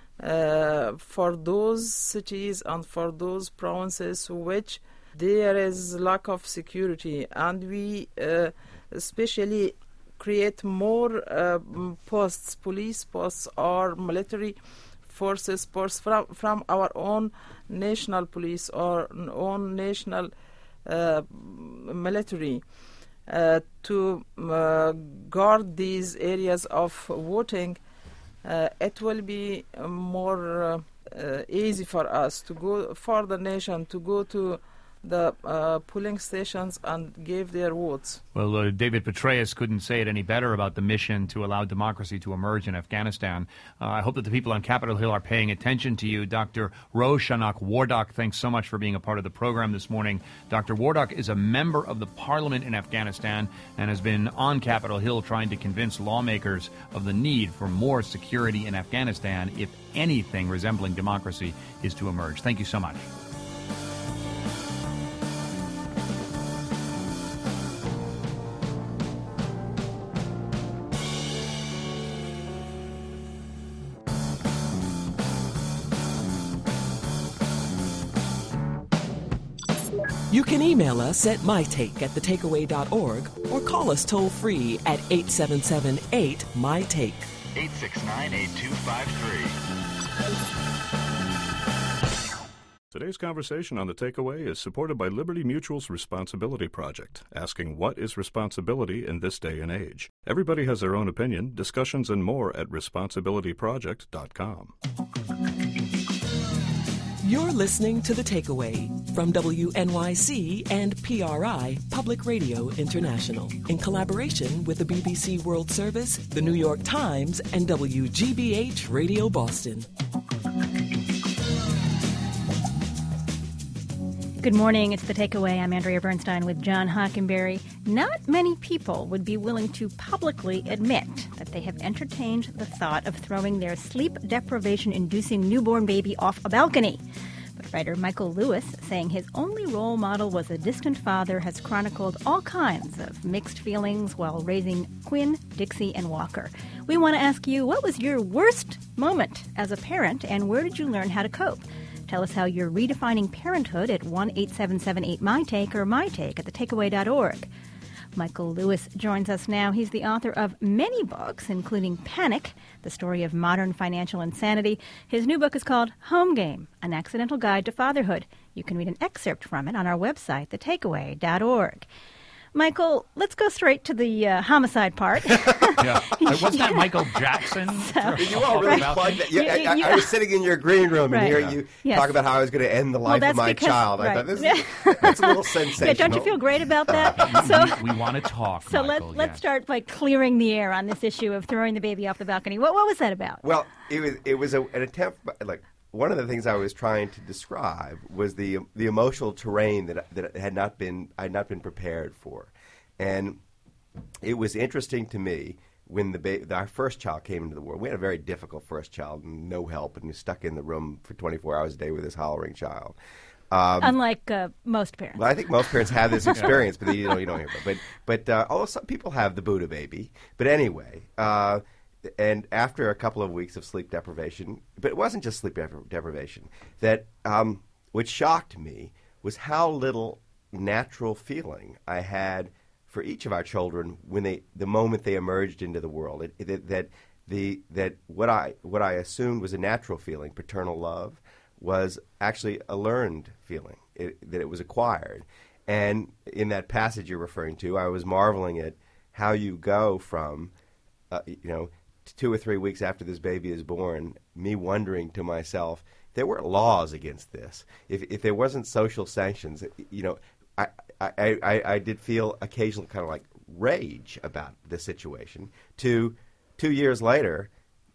I: Uh, for those cities and for those provinces which there is lack of security, and we uh, especially create more uh, posts, police posts or military forces posts from, from our own national police or own national uh, military uh, to uh, guard these areas of voting. Uh, it will be more uh, uh, easy for us to go, for the nation to go to the uh, polling stations and give their votes.
B: Well, uh, David Petraeus couldn't say it any better about the mission to allow democracy to emerge in Afghanistan. Uh, I hope that the people on Capitol Hill are paying attention to you. Doctor Roshanak Wardak, thanks so much for being a part of the program this morning. Doctor Wardak is a member of the parliament in Afghanistan and has been on Capitol Hill trying to convince lawmakers of the need for more security in Afghanistan if anything resembling democracy is to emerge. Thank you so much.
G: You can email us at mytake at the takeaway dot org or call us toll-free at eight seven seven eight M Y Take.
L: eight six nine, eight two five three.
J: Today's conversation on The Takeaway is supported by Liberty Mutual's Responsibility Project, asking what is responsibility in this day and age. Everybody has their own opinion. Discussions and more at responsibility project dot com.
G: You're listening to The Takeaway from W N Y C and P R I Public Radio International in collaboration with the B B C World Service, the New York Times, and W G B H Radio Boston.
H: Good morning. It's The Takeaway. I'm Andrea Bernstein with John Hockenberry. Not many people would be willing to publicly admit that they have entertained the thought of throwing their sleep deprivation-inducing newborn baby off a balcony. Writer Michael Lewis, saying his only role model was a distant father, has chronicled all kinds of mixed feelings while raising Quinn, Dixie, and Walker. We want to ask you, what was your worst moment as a parent, and where did you learn how to cope? Tell us how you're redefining parenthood at one eight seven seven eight my take or mytake at the takeaway dot org. Michael Lewis joins us now. He's the author of many books, including Panic, the story of modern financial insanity. His new book is called Home Game, An Accidental Guide to Fatherhood. You can read an excerpt from it on our website, the takeaway dot org. Michael, let's go straight to the uh, homicide part.
B: Yeah. Wasn't that Michael Jackson?
H: So,
M: you all really
H: right.
M: plugged that. You,
H: You-
M: I,
H: you-
M: I was sitting in your green room and
H: Right.
M: hearing you
H: Yes.
M: talk about how I was going to end the
H: Well,
M: life
H: that's
M: of my
H: because-
M: child. I
H: right.
M: thought, this is, that's a little sensational.
H: Yeah, don't you feel great about that? So,
B: we, we want to talk,
H: so
B: Michael,
H: let, let's
B: yes.
H: start by clearing the air on this issue of throwing the baby off the balcony. What, what was that about?
M: Well, it was it was a, an attempt. by- Like one of the things I was trying to describe was the the emotional terrain that that had not been I had not been prepared for, and it was interesting to me when the ba- our first child came into the world. We had a very difficult first child, and no help, and was stuck in the room for twenty-four hours a day with this hollering child. Um,
H: Unlike uh, most parents.
M: Well, I think most parents have this experience, but you know you don't hear about it. But but uh, although some people have the Buddha baby. But anyway, uh, and after a couple of weeks of sleep deprivation, but it wasn't just sleep depri- deprivation. That um, what shocked me was how little natural feeling I had for each of our children when they the moment they emerged into the world. It, it, that the that what I what I assumed was a natural feeling, paternal love, was actually a learned feeling, it, that it was acquired. And in that passage you're referring to, I was marveling at how you go from, uh, you know, two or three weeks after this baby is born, me wondering to myself, there weren't laws against this. If, if there wasn't social sanctions, you know, I, I, I, I did feel occasional kind of like rage about the situation. To two years later,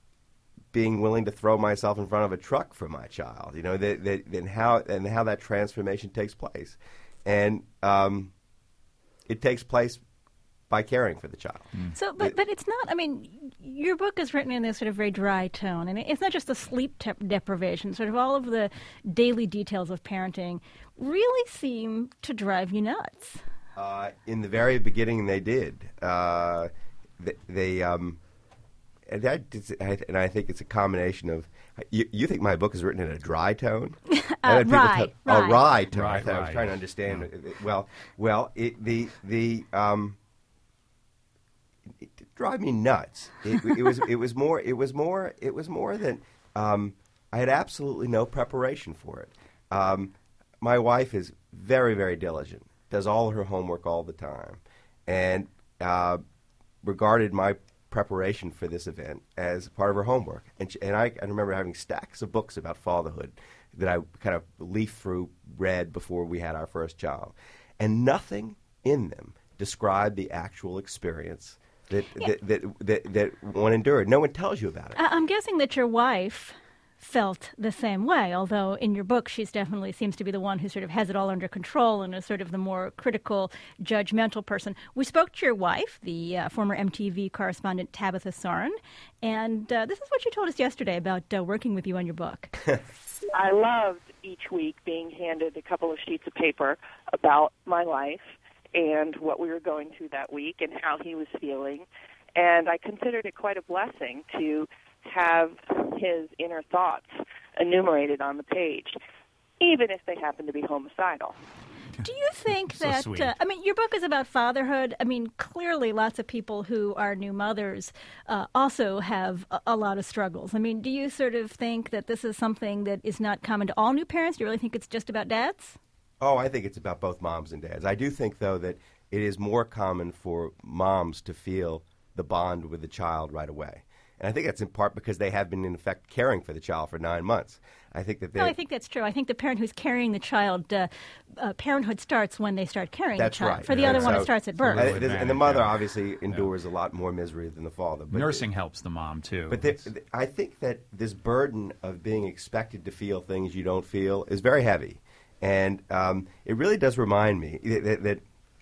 M: being willing to throw myself in front of a truck for my child, you know, that, that, and how and how that transformation takes place, and um, it takes place by caring for the child.
H: So, but but it's not. I mean, your book is written in this sort of very dry tone, and it's not just the sleep te- deprivation. Sort of all of the daily details of parenting really seem to drive you nuts.
M: Uh, in the very beginning, they did. Uh, they, they um, and, I, and I think it's a combination of. You, you think my book is written in a dry tone?
H: uh, rye,
M: tell,
H: rye.
M: Oh, rye tone.
B: Rye,
M: I, thought I was
B: rye.
M: trying to understand. It. Well, well, it, the the um, it, it drive me nuts. It, it was it was more it was more it was more than um, I had absolutely no preparation for it. Um, my wife is very very diligent, does all her homework all the time, and uh, regarded my preparation for this event as part of her homework. And, she, and I, I remember having stacks of books about fatherhood that I kind of leafed through, read before we had our first child. And nothing in them described the actual experience that,
H: Yeah.
M: that, that, that, that one endured. No one tells you about it.
H: I- I'm guessing that your wife felt the same way, although in your book she's definitely seems to be the one who sort of has it all under control and is sort of the more critical, judgmental person. We spoke to your wife, the uh, former M T V correspondent Tabitha Soren, and uh, this is what she told us yesterday about uh, working with you on your book.
N: I loved each week being handed a couple of sheets of paper about my life and what we were going through that week and how he was feeling, and I considered it quite a blessing to have his inner thoughts enumerated on the page, even if they happen to be homicidal.
H: Do you think
N: So
H: that,
N: sweet.
H: uh, I mean, your book is about fatherhood. I mean, clearly lots of people who are new mothers uh, also have a, a lot of struggles. I mean, do you sort of think that this is something that is not common to all new parents? Do you really think it's just about dads?
M: Oh, I think it's about both moms and dads. I do think, though, that it is more common for moms to feel the bond with the child right away. And I think that's in part because they have been, in effect, caring for the child for nine months. I think that they.
H: No, I think that's true. I think the parent who's carrying the child, uh, uh, parenthood starts when they start carrying
M: That's
H: the child.
M: right.
H: For the
M: Yeah.
H: other one,
M: So-
H: it starts at birth.
M: Uh, it is- and the mother obviously endures a lot more misery than the father. But
B: Nursing helps the mom, too.
M: But the, the- I think that this burden of being expected to feel things you don't feel is very heavy. And um, it really does remind me that, that, that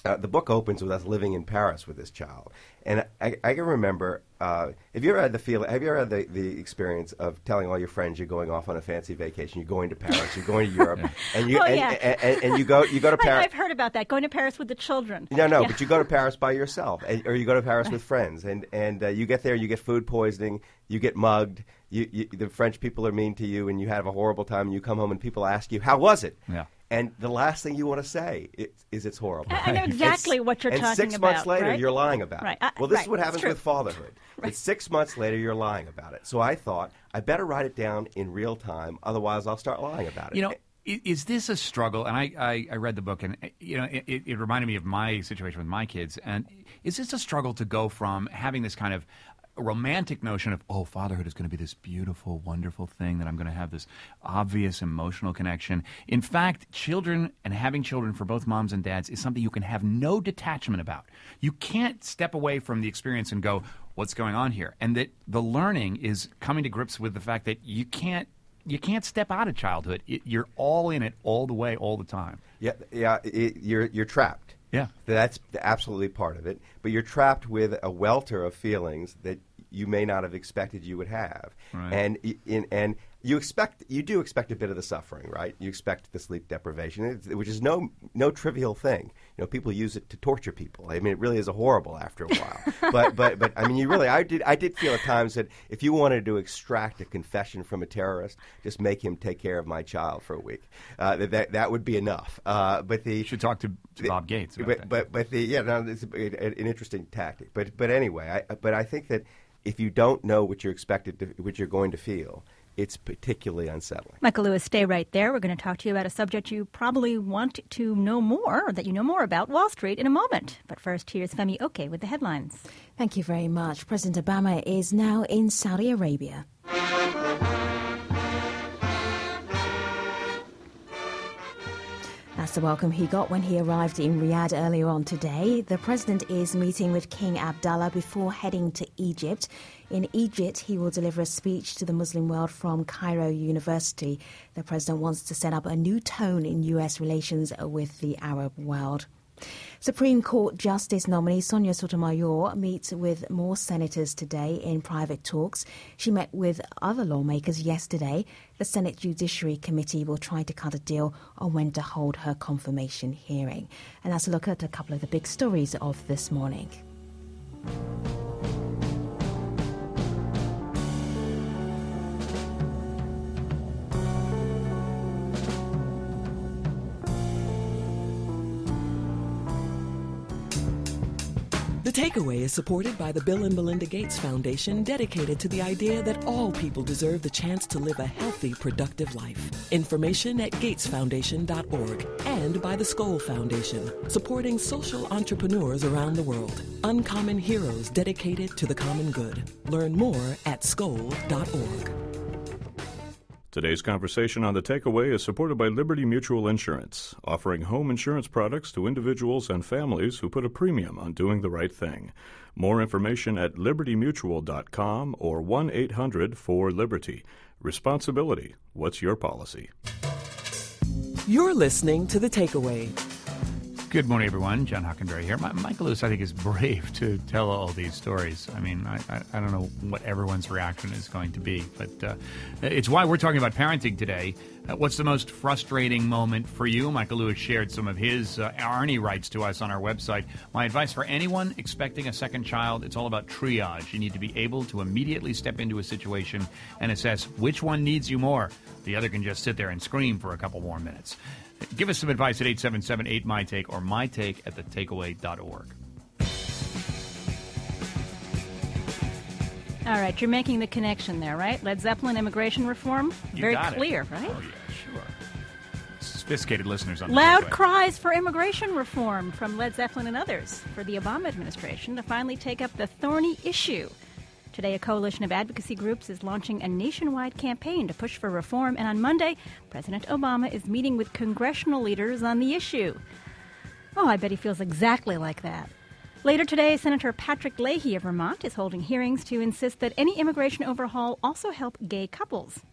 M: Uh, the book opens with us living in Paris with this child, and I, I can remember. Uh, have you ever had the feel? Have you ever had the, the experience of telling all your friends you're going off on a fancy vacation? You're going to Paris. You're going to Europe, and you
H: oh,
M: and,
H: yeah.
M: and, and, and you go you go to Paris.
H: I've heard about that. Going to Paris with the children.
M: No, no,
H: yeah.
M: but you go to Paris by yourself, and, or you go to Paris with friends, and and uh, you get there, you get food poisoning, you get mugged. You, you, the French people are mean to you, and you have a horrible time. And you come home, and people ask you, "How was it?"
B: Yeah.
M: And the last thing you want to say is, is it's horrible.
H: I know exactly
M: it's,
H: what you're
M: and
H: talking
M: six
H: about.
M: months later,
H: right?
M: you're lying about
H: right.
M: it.
H: Uh,
M: well, this
H: right.
M: is what happens
H: It's true.
M: with fatherhood.
H: Right.
M: It's six months later, you're lying about it. So I thought, I better write it down in real time, otherwise I'll start lying about it.
B: You know, is this a struggle? And I, I, I read the book, and you know, it, it reminded me of my situation with my kids. And is this a struggle to go from having this kind of a romantic notion of, oh, fatherhood is going to be this beautiful, wonderful thing that I'm going to have this obvious emotional connection. In fact, children and having children for both moms and dads is something you can have no detachment about. You can't step away from the experience and go, what's going on here? And that the learning is coming to grips with the fact that you can't you can't step out of childhood. It, you're all in it all the way, all the time.
M: Yeah, yeah, it, you're you're trapped.
B: Yeah.
M: That's absolutely part of it. But you're trapped with a welter of feelings that you may not have expected you would have.
B: Right.
M: And in, and you expect you do expect a bit of the suffering, right? You expect the sleep deprivation, which is no no trivial thing. You know, people use it to torture people. I mean, it really is a horrible after a while. but but but I mean, you really I did I did feel at times that if you wanted to extract a confession from a terrorist, just make him take care of my child for a week. Uh, that, that that would be enough. Uh, but the
B: you should talk to, to
M: the,
B: Bob Gates. About
M: but,
B: that.
M: but but the yeah, no, it's a, an interesting tactic. But but anyway, I, but I think that if you don't know what you're expected to, what you're going to feel, it's particularly unsettling.
H: Michael Lewis, stay right there. We're going to talk to you about a subject you probably want to know more, or that you know more about, Wall Street, in a moment. But first, here's Femi Oke with the headlines.
Q: Thank you very much. President Obama is now in Saudi Arabia. That's the welcome he got when he arrived in Riyadh earlier on today. The president is meeting with King Abdullah before heading to Egypt. In Egypt, he will deliver a speech to the Muslim world from Cairo University. The president wants to set up a new tone in U S relations with the Arab world. Supreme Court Justice nominee Sonia Sotomayor meets with more senators today in private talks. She met with other lawmakers yesterday. The Senate Judiciary Committee will try to cut a deal on when to hold her confirmation hearing. And that's a look at a couple of the big stories of this morning.
G: The Takeaway is supported by the Bill and Melinda Gates Foundation, dedicated to the idea that all people deserve the chance to live a healthy, productive life. Information at gates foundation dot org. And by the Skoll Foundation, supporting social entrepreneurs around the world. Uncommon heroes dedicated to the common good. Learn more at skoll dot org.
J: Today's conversation on The Takeaway is supported by Liberty Mutual Insurance, offering home insurance products to individuals and families who put a premium on doing the right thing. More information at liberty mutual dot com or one eight hundred four liberty. Responsibility. What's your policy?
G: You're listening to The Takeaway.
B: Good morning, everyone. John Hockenberry here. My, Michael Lewis, I think, is brave to tell all these stories. I mean, I, I, I don't know what everyone's reaction is going to be, but uh, it's why we're talking about parenting today. Uh, what's the most frustrating moment for you? Michael Lewis shared some of his uh, Arnie writes to us on our website. My advice for anyone expecting a second child, it's all about triage. You need to be able to immediately step into a situation and assess which one needs you more. The other can just sit there and scream for a couple more minutes. Give us some advice at eight seven seven eight my take or my take at the takeaway dot org.
H: All right, you're making the connection there, right? Led Zeppelin immigration reform?
B: You
H: Very
B: got
H: clear,
B: it.
H: right?
B: Oh, yeah, sure. Sophisticated listeners on the
H: Loud
B: takeaway.
H: cries for immigration reform from Led Zeppelin and others for the Obama administration to finally take up the thorny issue. Today, a coalition of advocacy groups is launching a nationwide campaign to push for reform, and on Monday, President Obama is meeting with congressional leaders on the issue. Oh, I bet he feels exactly like that. Later today, Senator Patrick Leahy of Vermont is holding hearings to insist that any immigration overhaul also help gay couples.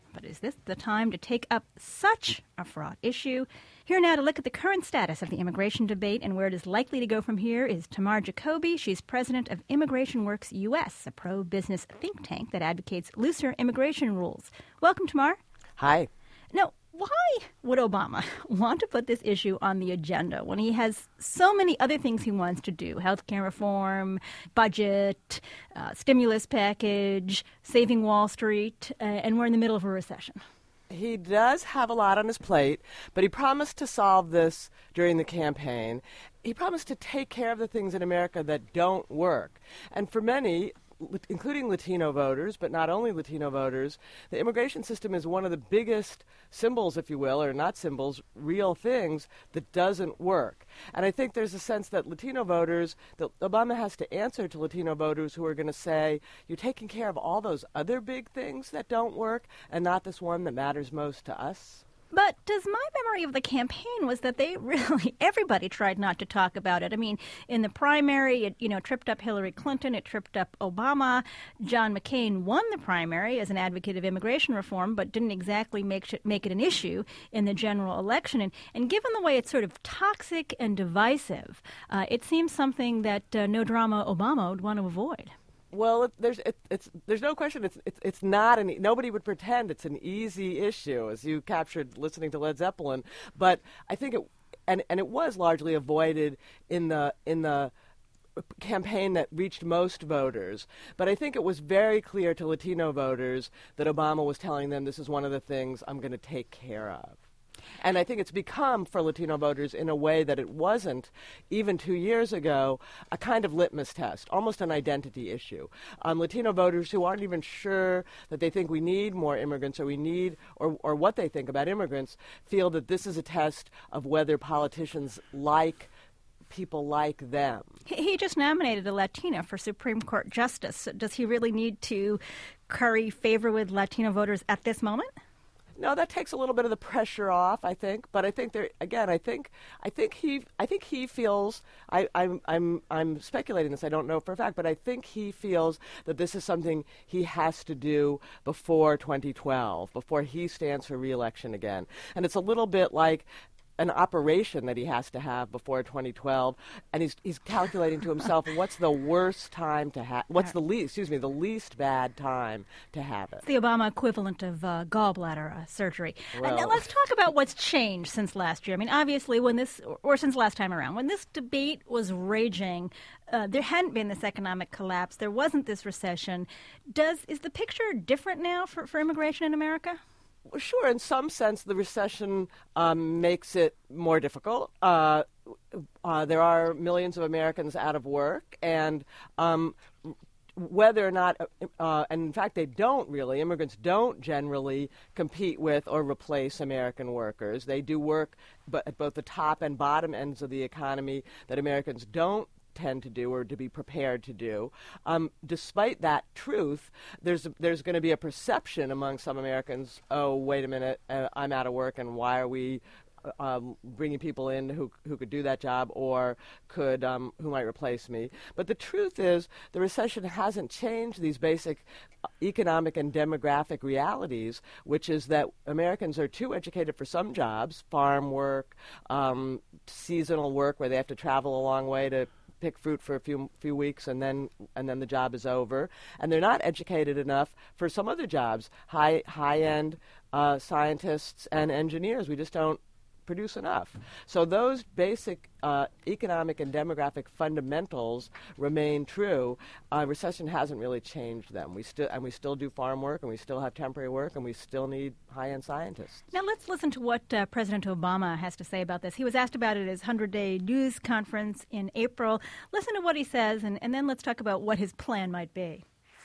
H: But is this the time to take up such a fraught issue? Here now to look at the current status of the immigration debate and where it is likely to go from here is Tamar Jacoby. She's president of Immigration Works U S, a pro-business think tank that advocates looser immigration rules. Welcome, Tamar.
O: Hi.
H: Now, why would Obama want to put this issue on the agenda when he has so many other things he wants to do? Healthcare reform, budget, uh, stimulus package, saving Wall Street, uh, and we're in the middle of a recession.
O: He does have a lot on his plate, but he promised to solve this during the campaign. He promised to take care of the things in America that don't work. And for many, including Latino voters, but not only Latino voters, the immigration system is one of the biggest symbols, if you will, or not symbols, real things that doesn't work. And I think there's a sense that Latino voters, that Obama has to answer to Latino voters who are going to say, you're taking care of all those other big things that don't work and not this one that matters most to us.
H: But does my memory of the campaign was that they really, everybody tried not to talk about it. I mean, in the primary, it, you know, tripped up Hillary Clinton, it tripped up Obama. John McCain won the primary as an advocate of immigration reform, but didn't exactly make make it an issue in the general election. And, and given the way it's sort of toxic and divisive, uh, it seems something that uh, no drama Obama would want to avoid.
O: Well, it, there's it, it's there's no question. It's it's it's not an nobody would pretend it's an easy issue, as you captured listening to Led Zeppelin. But I think it and and it was largely avoided in the in the campaign that reached most voters. But I think it was very clear to Latino voters that Obama was telling them this is one of the things I'm going to take care of. And I think it's become, for Latino voters, in a way that it wasn't even two years ago, a kind of litmus test, almost an identity issue. Um, Latino voters who aren't even sure that they think we need more immigrants or we need, or, or what they think about immigrants, feel that this is a test of whether politicians like people like them.
H: He just nominated a Latina for Supreme Court Justice. Does he really need to curry favor with Latino voters at this moment?
O: No, that takes a little bit of the pressure off, I think. But I think there again. I think I think he I think he feels. I, I'm I'm I'm speculating this. I don't know for a fact, but I think he feels that this is something he has to do before twenty twelve, before he stands for re-election again. And it's a little bit like an operation that he has to have before twenty twelve, and he's he's calculating to himself what's the worst time to have, what's the least, excuse me, the least bad time to have it.
H: It's the Obama equivalent of uh, gallbladder uh, surgery.
O: Well.
H: Uh, now let's talk about what's changed since last year. I mean, obviously, when this, or since last time around, when this debate was raging, uh, there hadn't been this economic collapse, there wasn't this recession. Does is the picture different now for, for immigration in America?
O: Well, sure, in some sense, the recession um, makes it more difficult. Uh, uh, there are millions of Americans out of work, and um, whether or not, uh, and in fact they don't really, immigrants don't generally compete with or replace American workers. They do work but at both the top and bottom ends of the economy that Americans don't tend to do or to be prepared to do. Um, despite that truth, there's there's going to be a perception among some Americans, oh, wait a minute, uh, I'm out of work, and why are we um, bringing people in who who could do that job or could um, who might replace me? But the truth is, the recession hasn't changed these basic economic and demographic realities, which is that Americans are too educated for some jobs, farm work, um, seasonal work where they have to travel a long way to pick fruit for a few few weeks and then and then the job is over, and they're not educated enough for some other jobs, high high end uh, scientists and engineers. We just don't produce enough. So those basic uh, economic and demographic fundamentals remain true. Uh, recession hasn't really changed them. We still and we still do farm work, and we still have temporary work, and we still need high-end scientists.
H: Now let's listen to what uh, President Obama has to say about this. He was asked about it at his hundred-day news conference in April. Listen to what he says, and, and then let's talk about what his plan might be.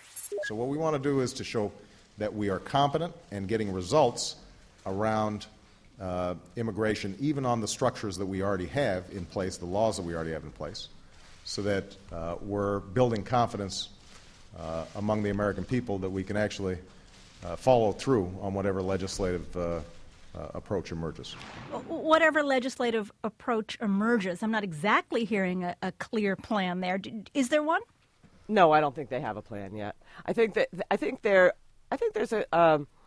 P: So what we want to do is to show that we are competent in getting results around Uh, immigration, even on the structures that we already have in place, the laws that we already have in place, so that uh, we're building confidence uh, among the American people that we can actually uh, follow through on whatever legislative uh, uh, approach emerges.
H: Whatever legislative approach emerges, I'm not exactly hearing a, a clear plan there. Is there one?
O: No, I don't think they have a plan yet. I think that I think there, I think there's a. Um,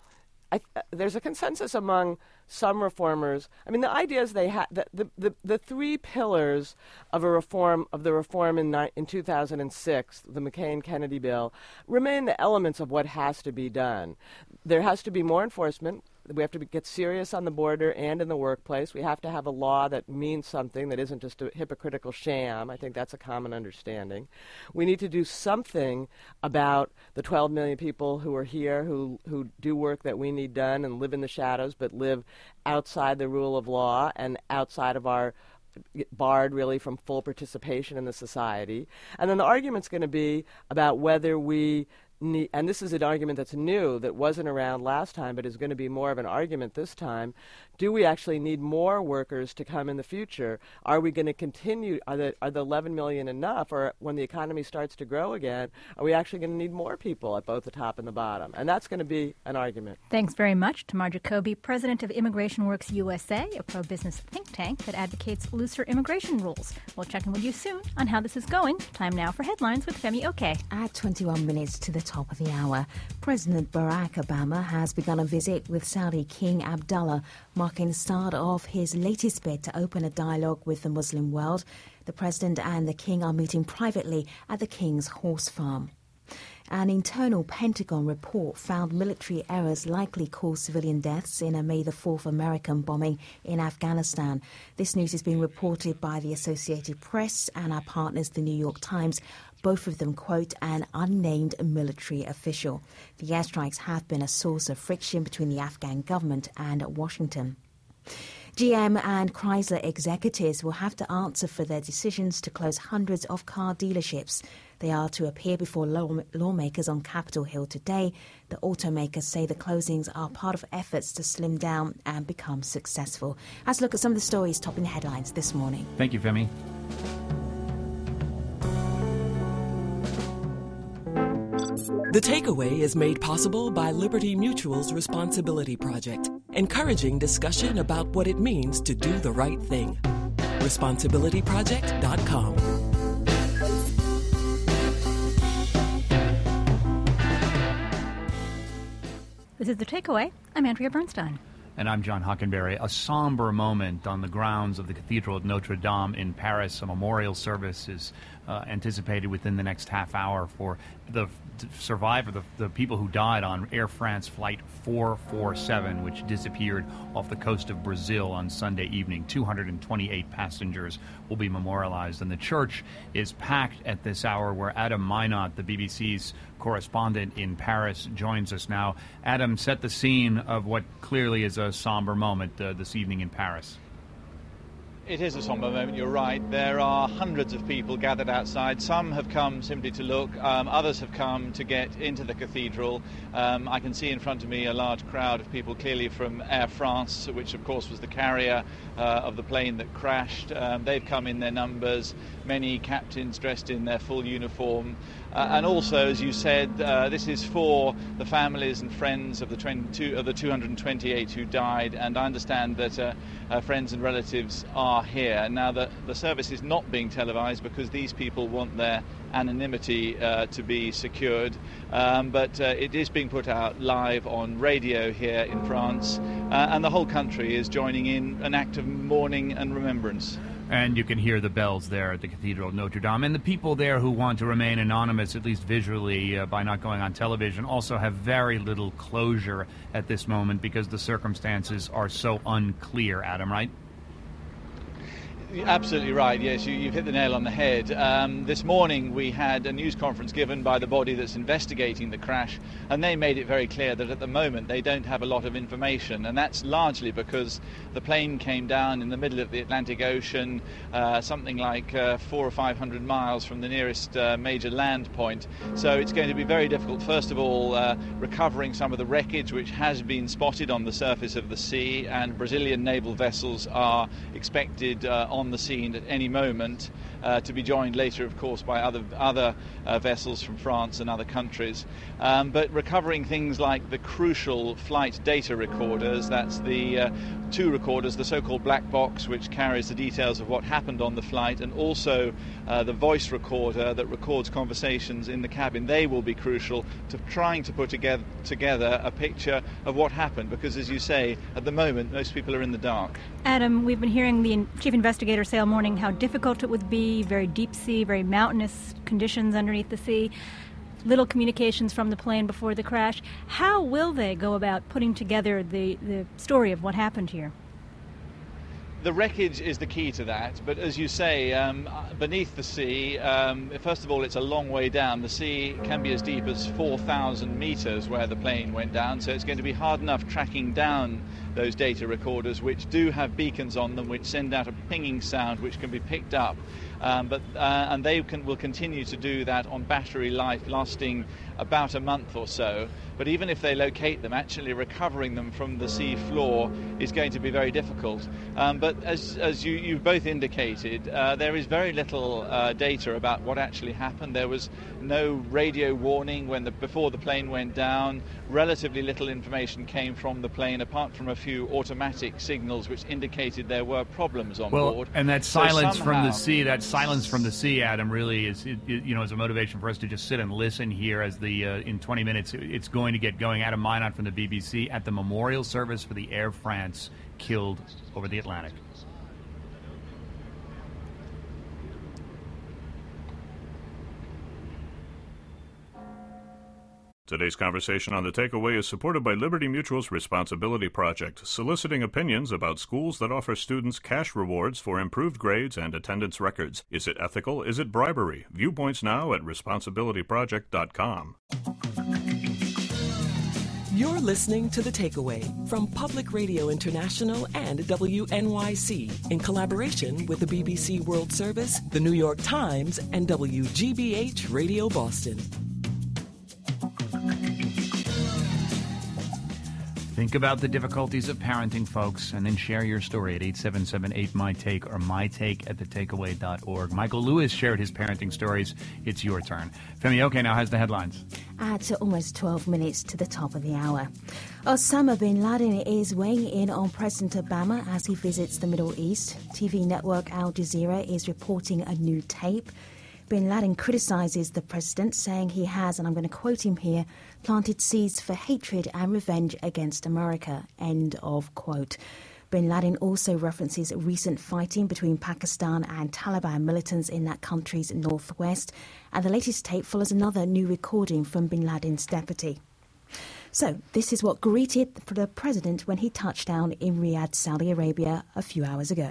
O: I, uh, there's a consensus among some reformers. I mean, the ideas they had, the, the, the, the three pillars of a reform, of the reform in, ni- in two thousand six, the McCain-Kennedy bill, remain the elements of what has to be done. There has to be more enforcement. We have to be, get serious on the border and in the workplace. We have to have a law that means something, that isn't just a hypocritical sham. I think that's a common understanding. We need to do something about the twelve million people who are here, who, who do work that we need done and live in the shadows, but live outside the rule of law and outside of our barred really from full participation in the society. And then the argument's going to be about whether we need, and this is an argument that's new, that wasn't around last time, but is going to be more of an argument this time. Do we actually need more workers to come in the future? Are we going to continue? Are the, are the eleven million enough? Or when the economy starts to grow again, are we actually going to need more people at both the top and the bottom? And that's going to be an argument.
H: Thanks very much. Tamar Jacoby, president of Immigration Works U S A, a pro-business think tank that advocates looser immigration rules. We'll check in with you soon on how this is going. Time now for headlines with Femi Oke.
Q: At twenty-one minutes to the top of the hour, President Barack Obama has begun a visit with Saudi King Abdullah, marking the start of his latest bid to open a dialogue with the Muslim world. The president and the king are meeting privately at the king's horse farm. An internal Pentagon report found military errors likely caused civilian deaths in a May the fourth American bombing in Afghanistan. This news is being reported by the Associated Press and our partners, the New York Times. Both of them quote an unnamed military official. The airstrikes have been a source of friction between the Afghan government and Washington. G M and Chrysler executives will have to answer for their decisions to close hundreds of car dealerships. They are to appear before law- lawmakers on Capitol Hill today. The automakers say the closings are part of efforts to slim down and become successful. Let's look at some of the stories topping the headlines this morning.
B: Thank you, Femi.
G: The Takeaway is made possible by Liberty Mutual's Responsibility Project, encouraging discussion about what it means to do the right thing. responsibility project dot com.
H: This is The Takeaway. I'm Andrea Bernstein.
B: And I'm John Hockenberry. A somber moment on the grounds of the Cathedral of Notre Dame in Paris. A memorial service is uh, anticipated within the next half hour for the survivor, the, the people who died on Air France Flight four forty-seven, which disappeared off the coast of Brazil on Sunday evening. two hundred twenty-eight passengers will be memorialized. And the church is packed at this hour, where Adam Minot, the B B C's correspondent in Paris, joins us now. Adam, set the scene of what clearly is a somber moment uh, this evening in Paris.
R: It is a somber moment, you're right. There are hundreds of people gathered outside. Some have come simply to look. Um, others have come to get into the cathedral. Um, I can see in front of me a large crowd of people, clearly from Air France, which of course was the carrier uh, of the plane that crashed. Um, they've come in their numbers, many captains dressed in their full uniform. Uh, and also, as you said, uh, this is for the families and friends of the, twenty-two, of the two hundred twenty-eight who died, and I understand that uh, uh, friends and relatives are here. Now, the, the service is not being televised because these people want their anonymity uh, to be secured, um, but uh, it is being put out live on radio here in France, uh, and the whole country is joining in an act of mourning and remembrance.
B: And you can hear the bells there at the Cathedral of Notre Dame. And the people there who want to remain anonymous, at least visually, uh, by not going on television, also have very little closure at this moment because the circumstances are so unclear, Adam, right?
R: Absolutely right, yes, you, you've hit the nail on the head. Um, this morning we had a news conference given by the body that's investigating the crash, and they made it very clear that at the moment they don't have a lot of information, and that's largely because the plane came down in the middle of the Atlantic Ocean, uh, something like uh, four or five hundred miles from the nearest uh, major land point. So it's going to be very difficult, first of all, uh, recovering some of the wreckage which has been spotted on the surface of the sea, and Brazilian naval vessels are expected uh, on on the scene at any moment, uh, to be joined later, of course, by other other uh, vessels from France and other countries. Um, but recovering things like the crucial flight data recorders, that's the uh, two recorders, the so-called black box, which carries the details of what happened on the flight, and also uh, the voice recorder that records conversations in the cabin. They will be crucial to trying to put together, together a picture of what happened, because, as you say, at the moment, most people are in the dark.
H: Adam, we've been hearing the chief investigator say all morning how difficult it would be, very deep sea, very mountainous conditions underneath the sea, little communications from the plane before the crash. How will they go about putting together the, the story of what happened here?
R: The wreckage is the key to that, but as you say, um, beneath the sea, um, first of all, it's a long way down. The sea can be as deep as four thousand metres where the plane went down, so it's going to be hard enough tracking down those data recorders, which do have beacons on them, which send out a pinging sound which can be picked up. Um, but uh, and they can, will continue to do that on battery life lasting about a month or so. But even if they locate them, actually recovering them from the sea floor is going to be very difficult. Um, but as, as you, you both indicated, uh, there is very little uh, data about what actually happened. There was no radio warning when the, before the plane went down. Relatively little information came from the plane, apart from a few automatic signals which indicated there were problems on
B: well,
R: board.
B: And that
R: So
B: silence
R: somehow,
B: from the sea, that silence from the sea, Adam, really is, it, it, you know, is a motivation for us to just sit and listen here as the, uh, in twenty minutes, it's going to get going. Adam Minot from the B B C at the memorial service for the Air France killed over the Atlantic.
J: Today's conversation on The Takeaway is supported by Liberty Mutual's Responsibility Project, soliciting opinions about schools that offer students cash rewards for improved grades and attendance records. Is it ethical? Is it bribery? Viewpoints now at responsibility project dot com.
G: You're listening to The Takeaway from Public Radio International and W N Y C in collaboration with the B B C World Service, the New York Times, and W G B H Radio Boston.
B: Think about the difficulties of parenting, folks, and then share your story at eight seven seven eight M Y Take or my take at the takeaway dot org. Michael Lewis shared his parenting stories. It's your turn. Femi Oke now has the headlines.
Q: At almost twelve minutes to the top of the hour. Osama bin Laden is weighing in on President Obama as he visits the Middle East. T V network Al Jazeera is reporting a new tape. Bin Laden criticizes the president, saying he has, and I'm going to quote him here, planted seeds for hatred and revenge against America, end of quote. Bin Laden also references recent fighting between Pakistan and Taliban militants in that country's northwest, and the latest tape follows another new recording from Bin Laden's deputy. So, this is what greeted the president when he touched down in Riyadh, Saudi Arabia, a few hours ago.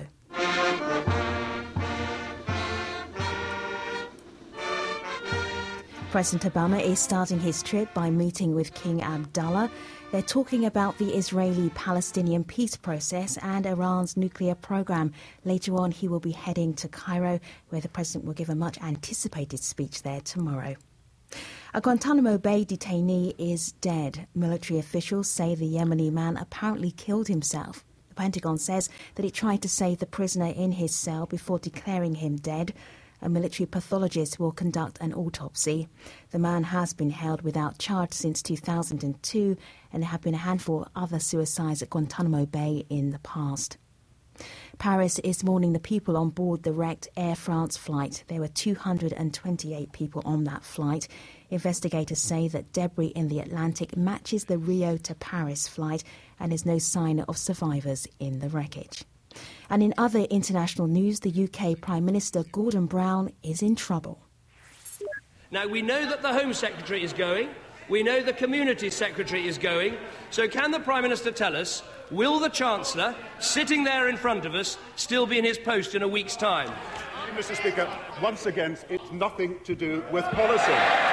Q: President Obama is starting his trip by meeting with King Abdullah. They're talking about the Israeli-Palestinian peace process and Iran's nuclear program. Later on, he will be heading to Cairo, where the president will give a much-anticipated speech there tomorrow. A Guantanamo Bay detainee is dead. Military officials say the Yemeni man apparently killed himself. The Pentagon says that it tried to save the prisoner in his cell before declaring him dead. A military pathologist will conduct an autopsy. The man has been held without charge since two thousand two, and there have been a handful of other suicides at Guantanamo Bay in the past. Paris is mourning the people on board the wrecked Air France flight. There were two hundred twenty-eight people on that flight. Investigators say that debris in the Atlantic matches the Rio to Paris flight, and there's no sign of survivors in the wreckage. And in other international news, the U K Prime Minister Gordon Brown is in trouble.
S: Now, we know that the Home Secretary is going. We know the Community Secretary is going. So can the Prime Minister tell us, will the Chancellor, sitting there in front of us, still be in his post in a week's time?
T: Mister Speaker, once again, it's nothing to do with policy.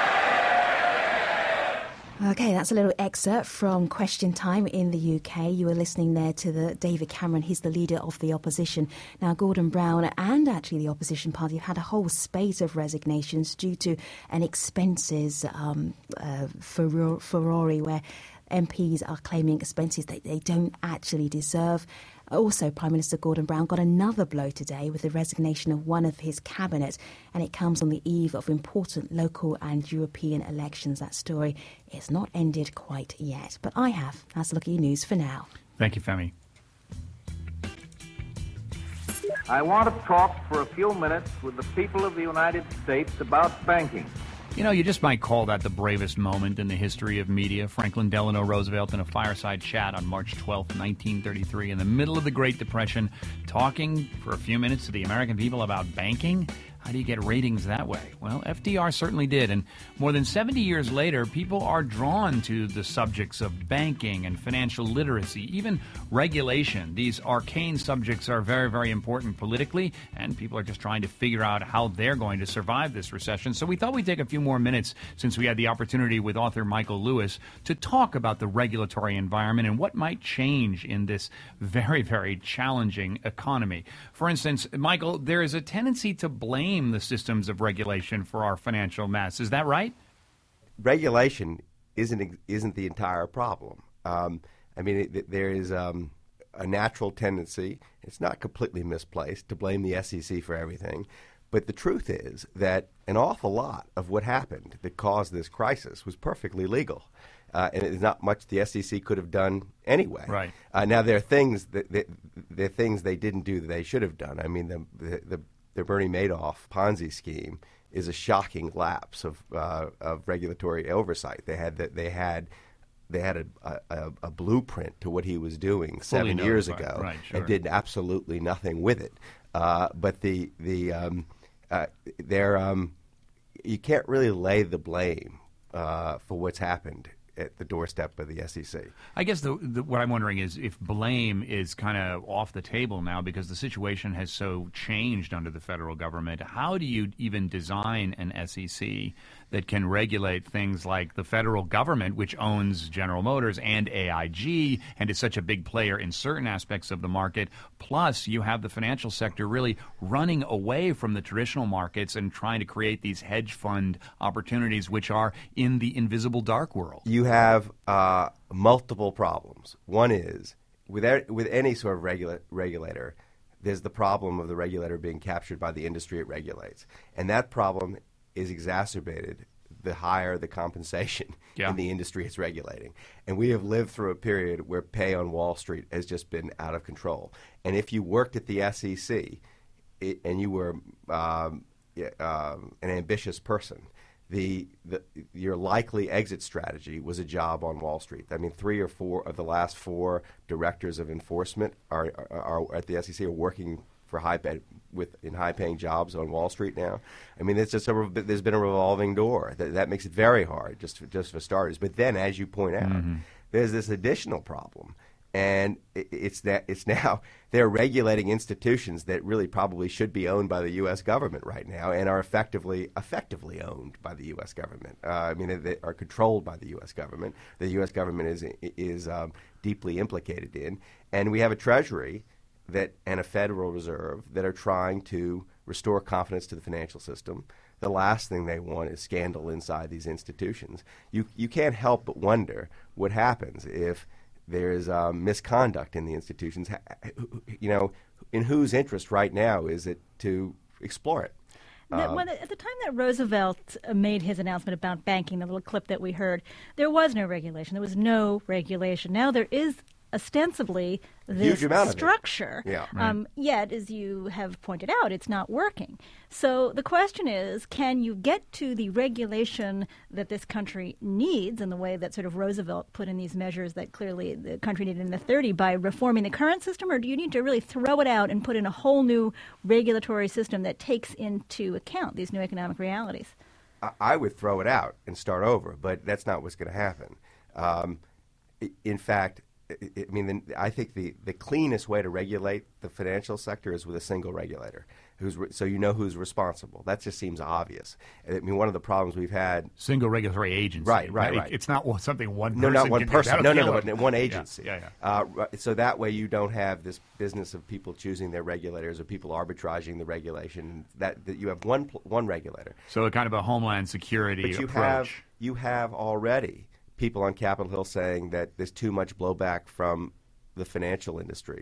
Q: OK, that's a little excerpt from Question Time in the U K. You were listening there to the David Cameron. He's the leader of the opposition. Now, Gordon Brown and actually the opposition party have had a whole spate of resignations due to an expenses um, uh, furore where M Ps are claiming expenses that they don't actually deserve. Also, Prime Minister Gordon Brown got another blow today with the resignation of one of his cabinet, and it comes on the eve of important local and European elections. That story is not ended quite yet, but I have. That's a look at your news for now.
B: Thank you, Femi.
E: I want to talk for a few minutes with the people of the United States about banking.
B: You know, you just might call that the bravest moment in the history of media. Franklin Delano Roosevelt in a fireside chat on March twelfth, nineteen thirty-three, in the middle of the Great Depression, talking for a few minutes to the American people about banking. How do you get ratings that way? Well, F D R certainly did, and more than seventy years later, people are drawn to the subjects of banking and financial literacy, even regulation. These arcane subjects are very, very important politically, and people are just trying to figure out how they're going to survive this recession. So we thought we'd take a few more minutes, since we had the opportunity with author Michael Lewis, to talk about the regulatory environment and what might change in this very, very challenging economy. For instance, Michael, there is a tendency to blame the systems of regulation for our financial mess. Is that right?
M: Regulation isn't isn't the entire problem. Um, I mean, it, there is um, a natural tendency, it's not completely misplaced, to blame the S E C for everything. But the truth is that an awful lot of what happened that caused this crisis was perfectly legal. Uh, and there's not much the S E C could have done anyway.
B: Right.
M: Uh, now, there are things that, that there are things they didn't do that they should have done. I mean, the the, the The Bernie Madoff Ponzi scheme is a shocking lapse of uh, of regulatory oversight. They had that they had they had a, a, a blueprint to what he was doing
B: Fully
M: seven years
B: notified.
M: ago,
B: Right, sure.
M: and did absolutely nothing with it. Uh, but the the um, uh, they're um, you can't really lay the blame uh, for what's happened at the doorstep of the S E C.
B: I guess the, the, what I'm wondering is if blame is kind of off the table now because the situation has so changed under the federal government. How do you even design an S E C that can regulate things like the federal government, which owns General Motors and A I G and is such a big player in certain aspects of the market? Plus, you have the financial sector really running away from the traditional markets and trying to create these hedge fund opportunities, which are in the invisible dark world.
M: You have uh, multiple problems. One is, with, er- with any sort of regula- regulator, there's the problem of the regulator being captured by the industry it regulates. And that problem is exacerbated the higher the compensation
B: yeah.
M: in the industry it's regulating. And we have lived through a period where pay on Wall Street has just been out of control. And if you worked at the S E C it, and you were um, uh, an ambitious person, The, the your likely exit strategy was a job on Wall Street. I mean, three or four of the last four directors of enforcement are, are, are at the S E C are working for high pay, with in high paying jobs on Wall Street now. I mean, it's just a, there's been a revolving door that, that makes it very hard just for, just for starters. But then, as you point out,
B: mm-hmm.
M: there's this additional problem. And it's that it's now they're regulating institutions that really probably should be owned by the U S government right now, and are effectively effectively owned by the U S government. Uh, I mean, they are controlled by the U S government. The U S government is is um, deeply implicated in, and we have a Treasury that and a Federal Reserve that are trying to restore confidence to the financial system. The last thing they want is scandal inside these institutions. You you can't help but wonder what happens if there's um, misconduct in the institutions. You know, in whose interest right now is it to explore it?
H: That,
M: Um,
H: when, at the time that Roosevelt uh, made his announcement about banking, the little clip that we heard, there was no regulation. There was no regulation. Now there is ostensibly this
M: Huge amount of it.
H: structure.
M: Yeah.
H: Um, yet, as you have pointed out, it's not working. So the question is, can you get to the regulation that this country needs in the way that sort of Roosevelt put in these measures that clearly the country needed in the thirties by reforming the current system, or do you need to really throw it out and put in a whole new regulatory system that takes into account these new economic realities?
M: I, I would throw it out and start over, but that's not what's going to happen. Um, i- in fact, I I mean, the, I think the, the cleanest way to regulate the financial sector is with a single regulator, who's re- so you know who's responsible. That just seems obvious. I mean, one of the problems we've had
B: single regulatory agency.
M: Right, right,
B: It-
M: right.
B: It's not one- something one person.
M: No, not one
B: can do.
M: person.
B: That'll
M: No, no,
B: kill
M: no,
B: them.
M: but one
B: Yeah,
M: agency.
B: Yeah, yeah.
M: Uh, right, so that way you don't have this business of people choosing their regulators or people arbitraging the regulation. That, that you have one pl- one regulator.
B: So a kind of a homeland security
M: But you
B: approach.
M: have you have already people on Capitol Hill saying that there's too much blowback from the financial industry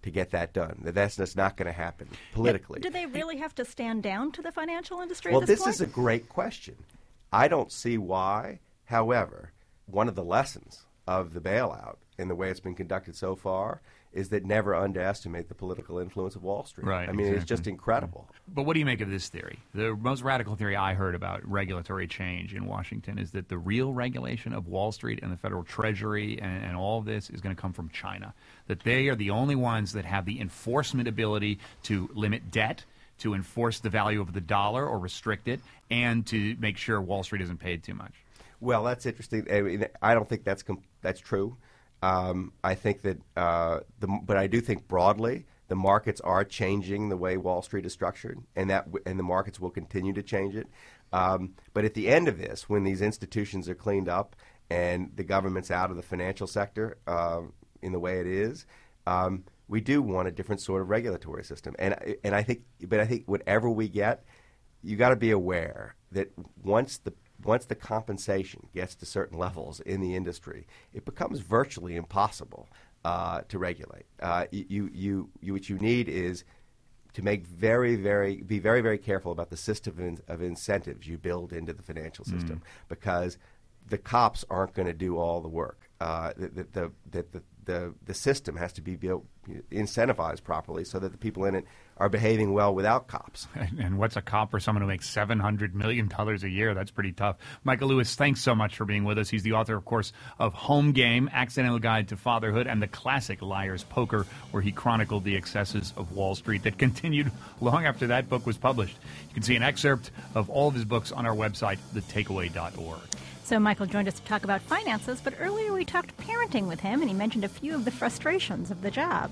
M: to get that done. That That's just not going to happen politically.
H: Do they really have to stand down to the financial industry
M: Well,
H: at this,
M: this
H: point?
M: is a great question. I don't see why. However, one of the lessons of the bailout and the way it's been conducted so far is that never underestimate the political influence of Wall Street.
B: Right,
M: I mean,
B: exactly.
M: it's just incredible.
B: But what do you make of this theory? The most radical theory I heard about regulatory change in Washington is that the real regulation of Wall Street and the Federal Treasury and, and all of this is going to come from China. That they are the only ones that have the enforcement ability to limit debt, to enforce the value of the dollar or restrict it, and to make sure Wall Street isn't paid too much.
M: Well, that's interesting. I mean, I don't think that's com- that's true. Um, I think that, uh, the, but I do think broadly the markets are changing the way Wall Street is structured, and that w- and the markets will continue to change it. Um, but at the end of this, when these institutions are cleaned up and the government's out of the financial sector uh, in the way it is, um, we do want a different sort of regulatory system. And and I think, but I think whatever we get, you got to be aware that once the Once the compensation gets to certain levels in the industry, it becomes virtually impossible uh, to regulate. Uh, you, you, you, what you need is to make very, very, be very, very careful about the system of, in, of incentives you build into the financial system, mm. because the cops aren't going to do all the work. Uh, the, the, the, the, the, the system has to be built, incentivized properly so that the people in it are behaving well without cops.
B: And, and what's a cop for someone who makes seven hundred million dollars a year? That's pretty tough. Michael Lewis, thanks so much for being with us. He's the author, of course, of Home Game, Accidental Guide to Fatherhood, and the classic Liar's Poker, where he chronicled the excesses of Wall Street that continued long after that book was published. You can see an excerpt of all of his books on our website, the takeaway dot org.
H: So Michael joined us to talk about finances, but earlier we talked parenting with him, and he mentioned a few of the frustrations of the job.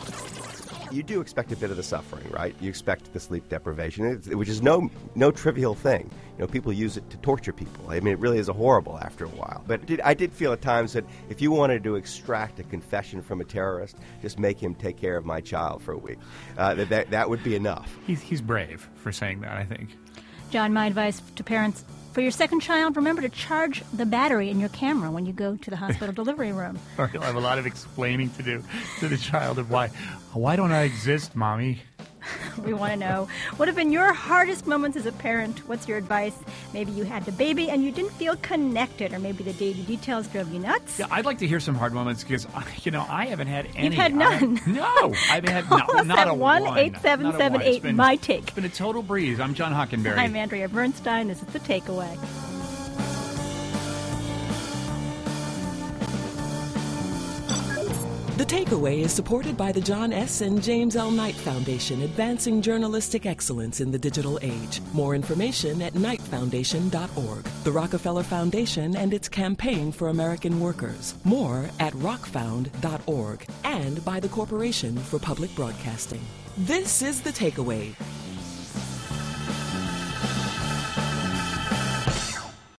M: You do expect a bit of the suffering, right? You expect the sleep deprivation, which is no no trivial thing. You know, people use it to torture people. I mean, it really is a horrible after a while. But it did, I did feel at times that if you wanted to extract a confession from a terrorist, just make him take care of my child for a week. Uh, that, that that would be enough.
B: He's, he's brave for saying that, I think.
H: John, my advice to parents: for your second child, remember to charge the battery in your camera when you go to the hospital delivery room.
B: Or he'll have a lot of explaining to do to the child of why, why don't I exist, Mommy?
H: We want to know, what have been your hardest moments as a parent? What's your advice? Maybe you had the baby and you didn't feel connected, or maybe the daily details drove you nuts.
B: Yeah, I'd like to hear some hard moments because, you know, I haven't had any.
H: You've had none.
B: I, no, I've had
H: Call
B: no,
H: us
B: not
H: at
B: a
H: one
B: one.
H: eight seven seven eight my take.
B: It's been a total breeze. I'm John Hockenberry.
H: I'm Andrea Bernstein. This is The Takeaway.
G: The Takeaway is supported by the John S. and James L. Knight Foundation, advancing journalistic excellence in the digital age. More information at knight foundation dot org. The Rockefeller Foundation and its campaign for American workers. More at rock found dot org. And by the Corporation for Public Broadcasting. This is The Takeaway.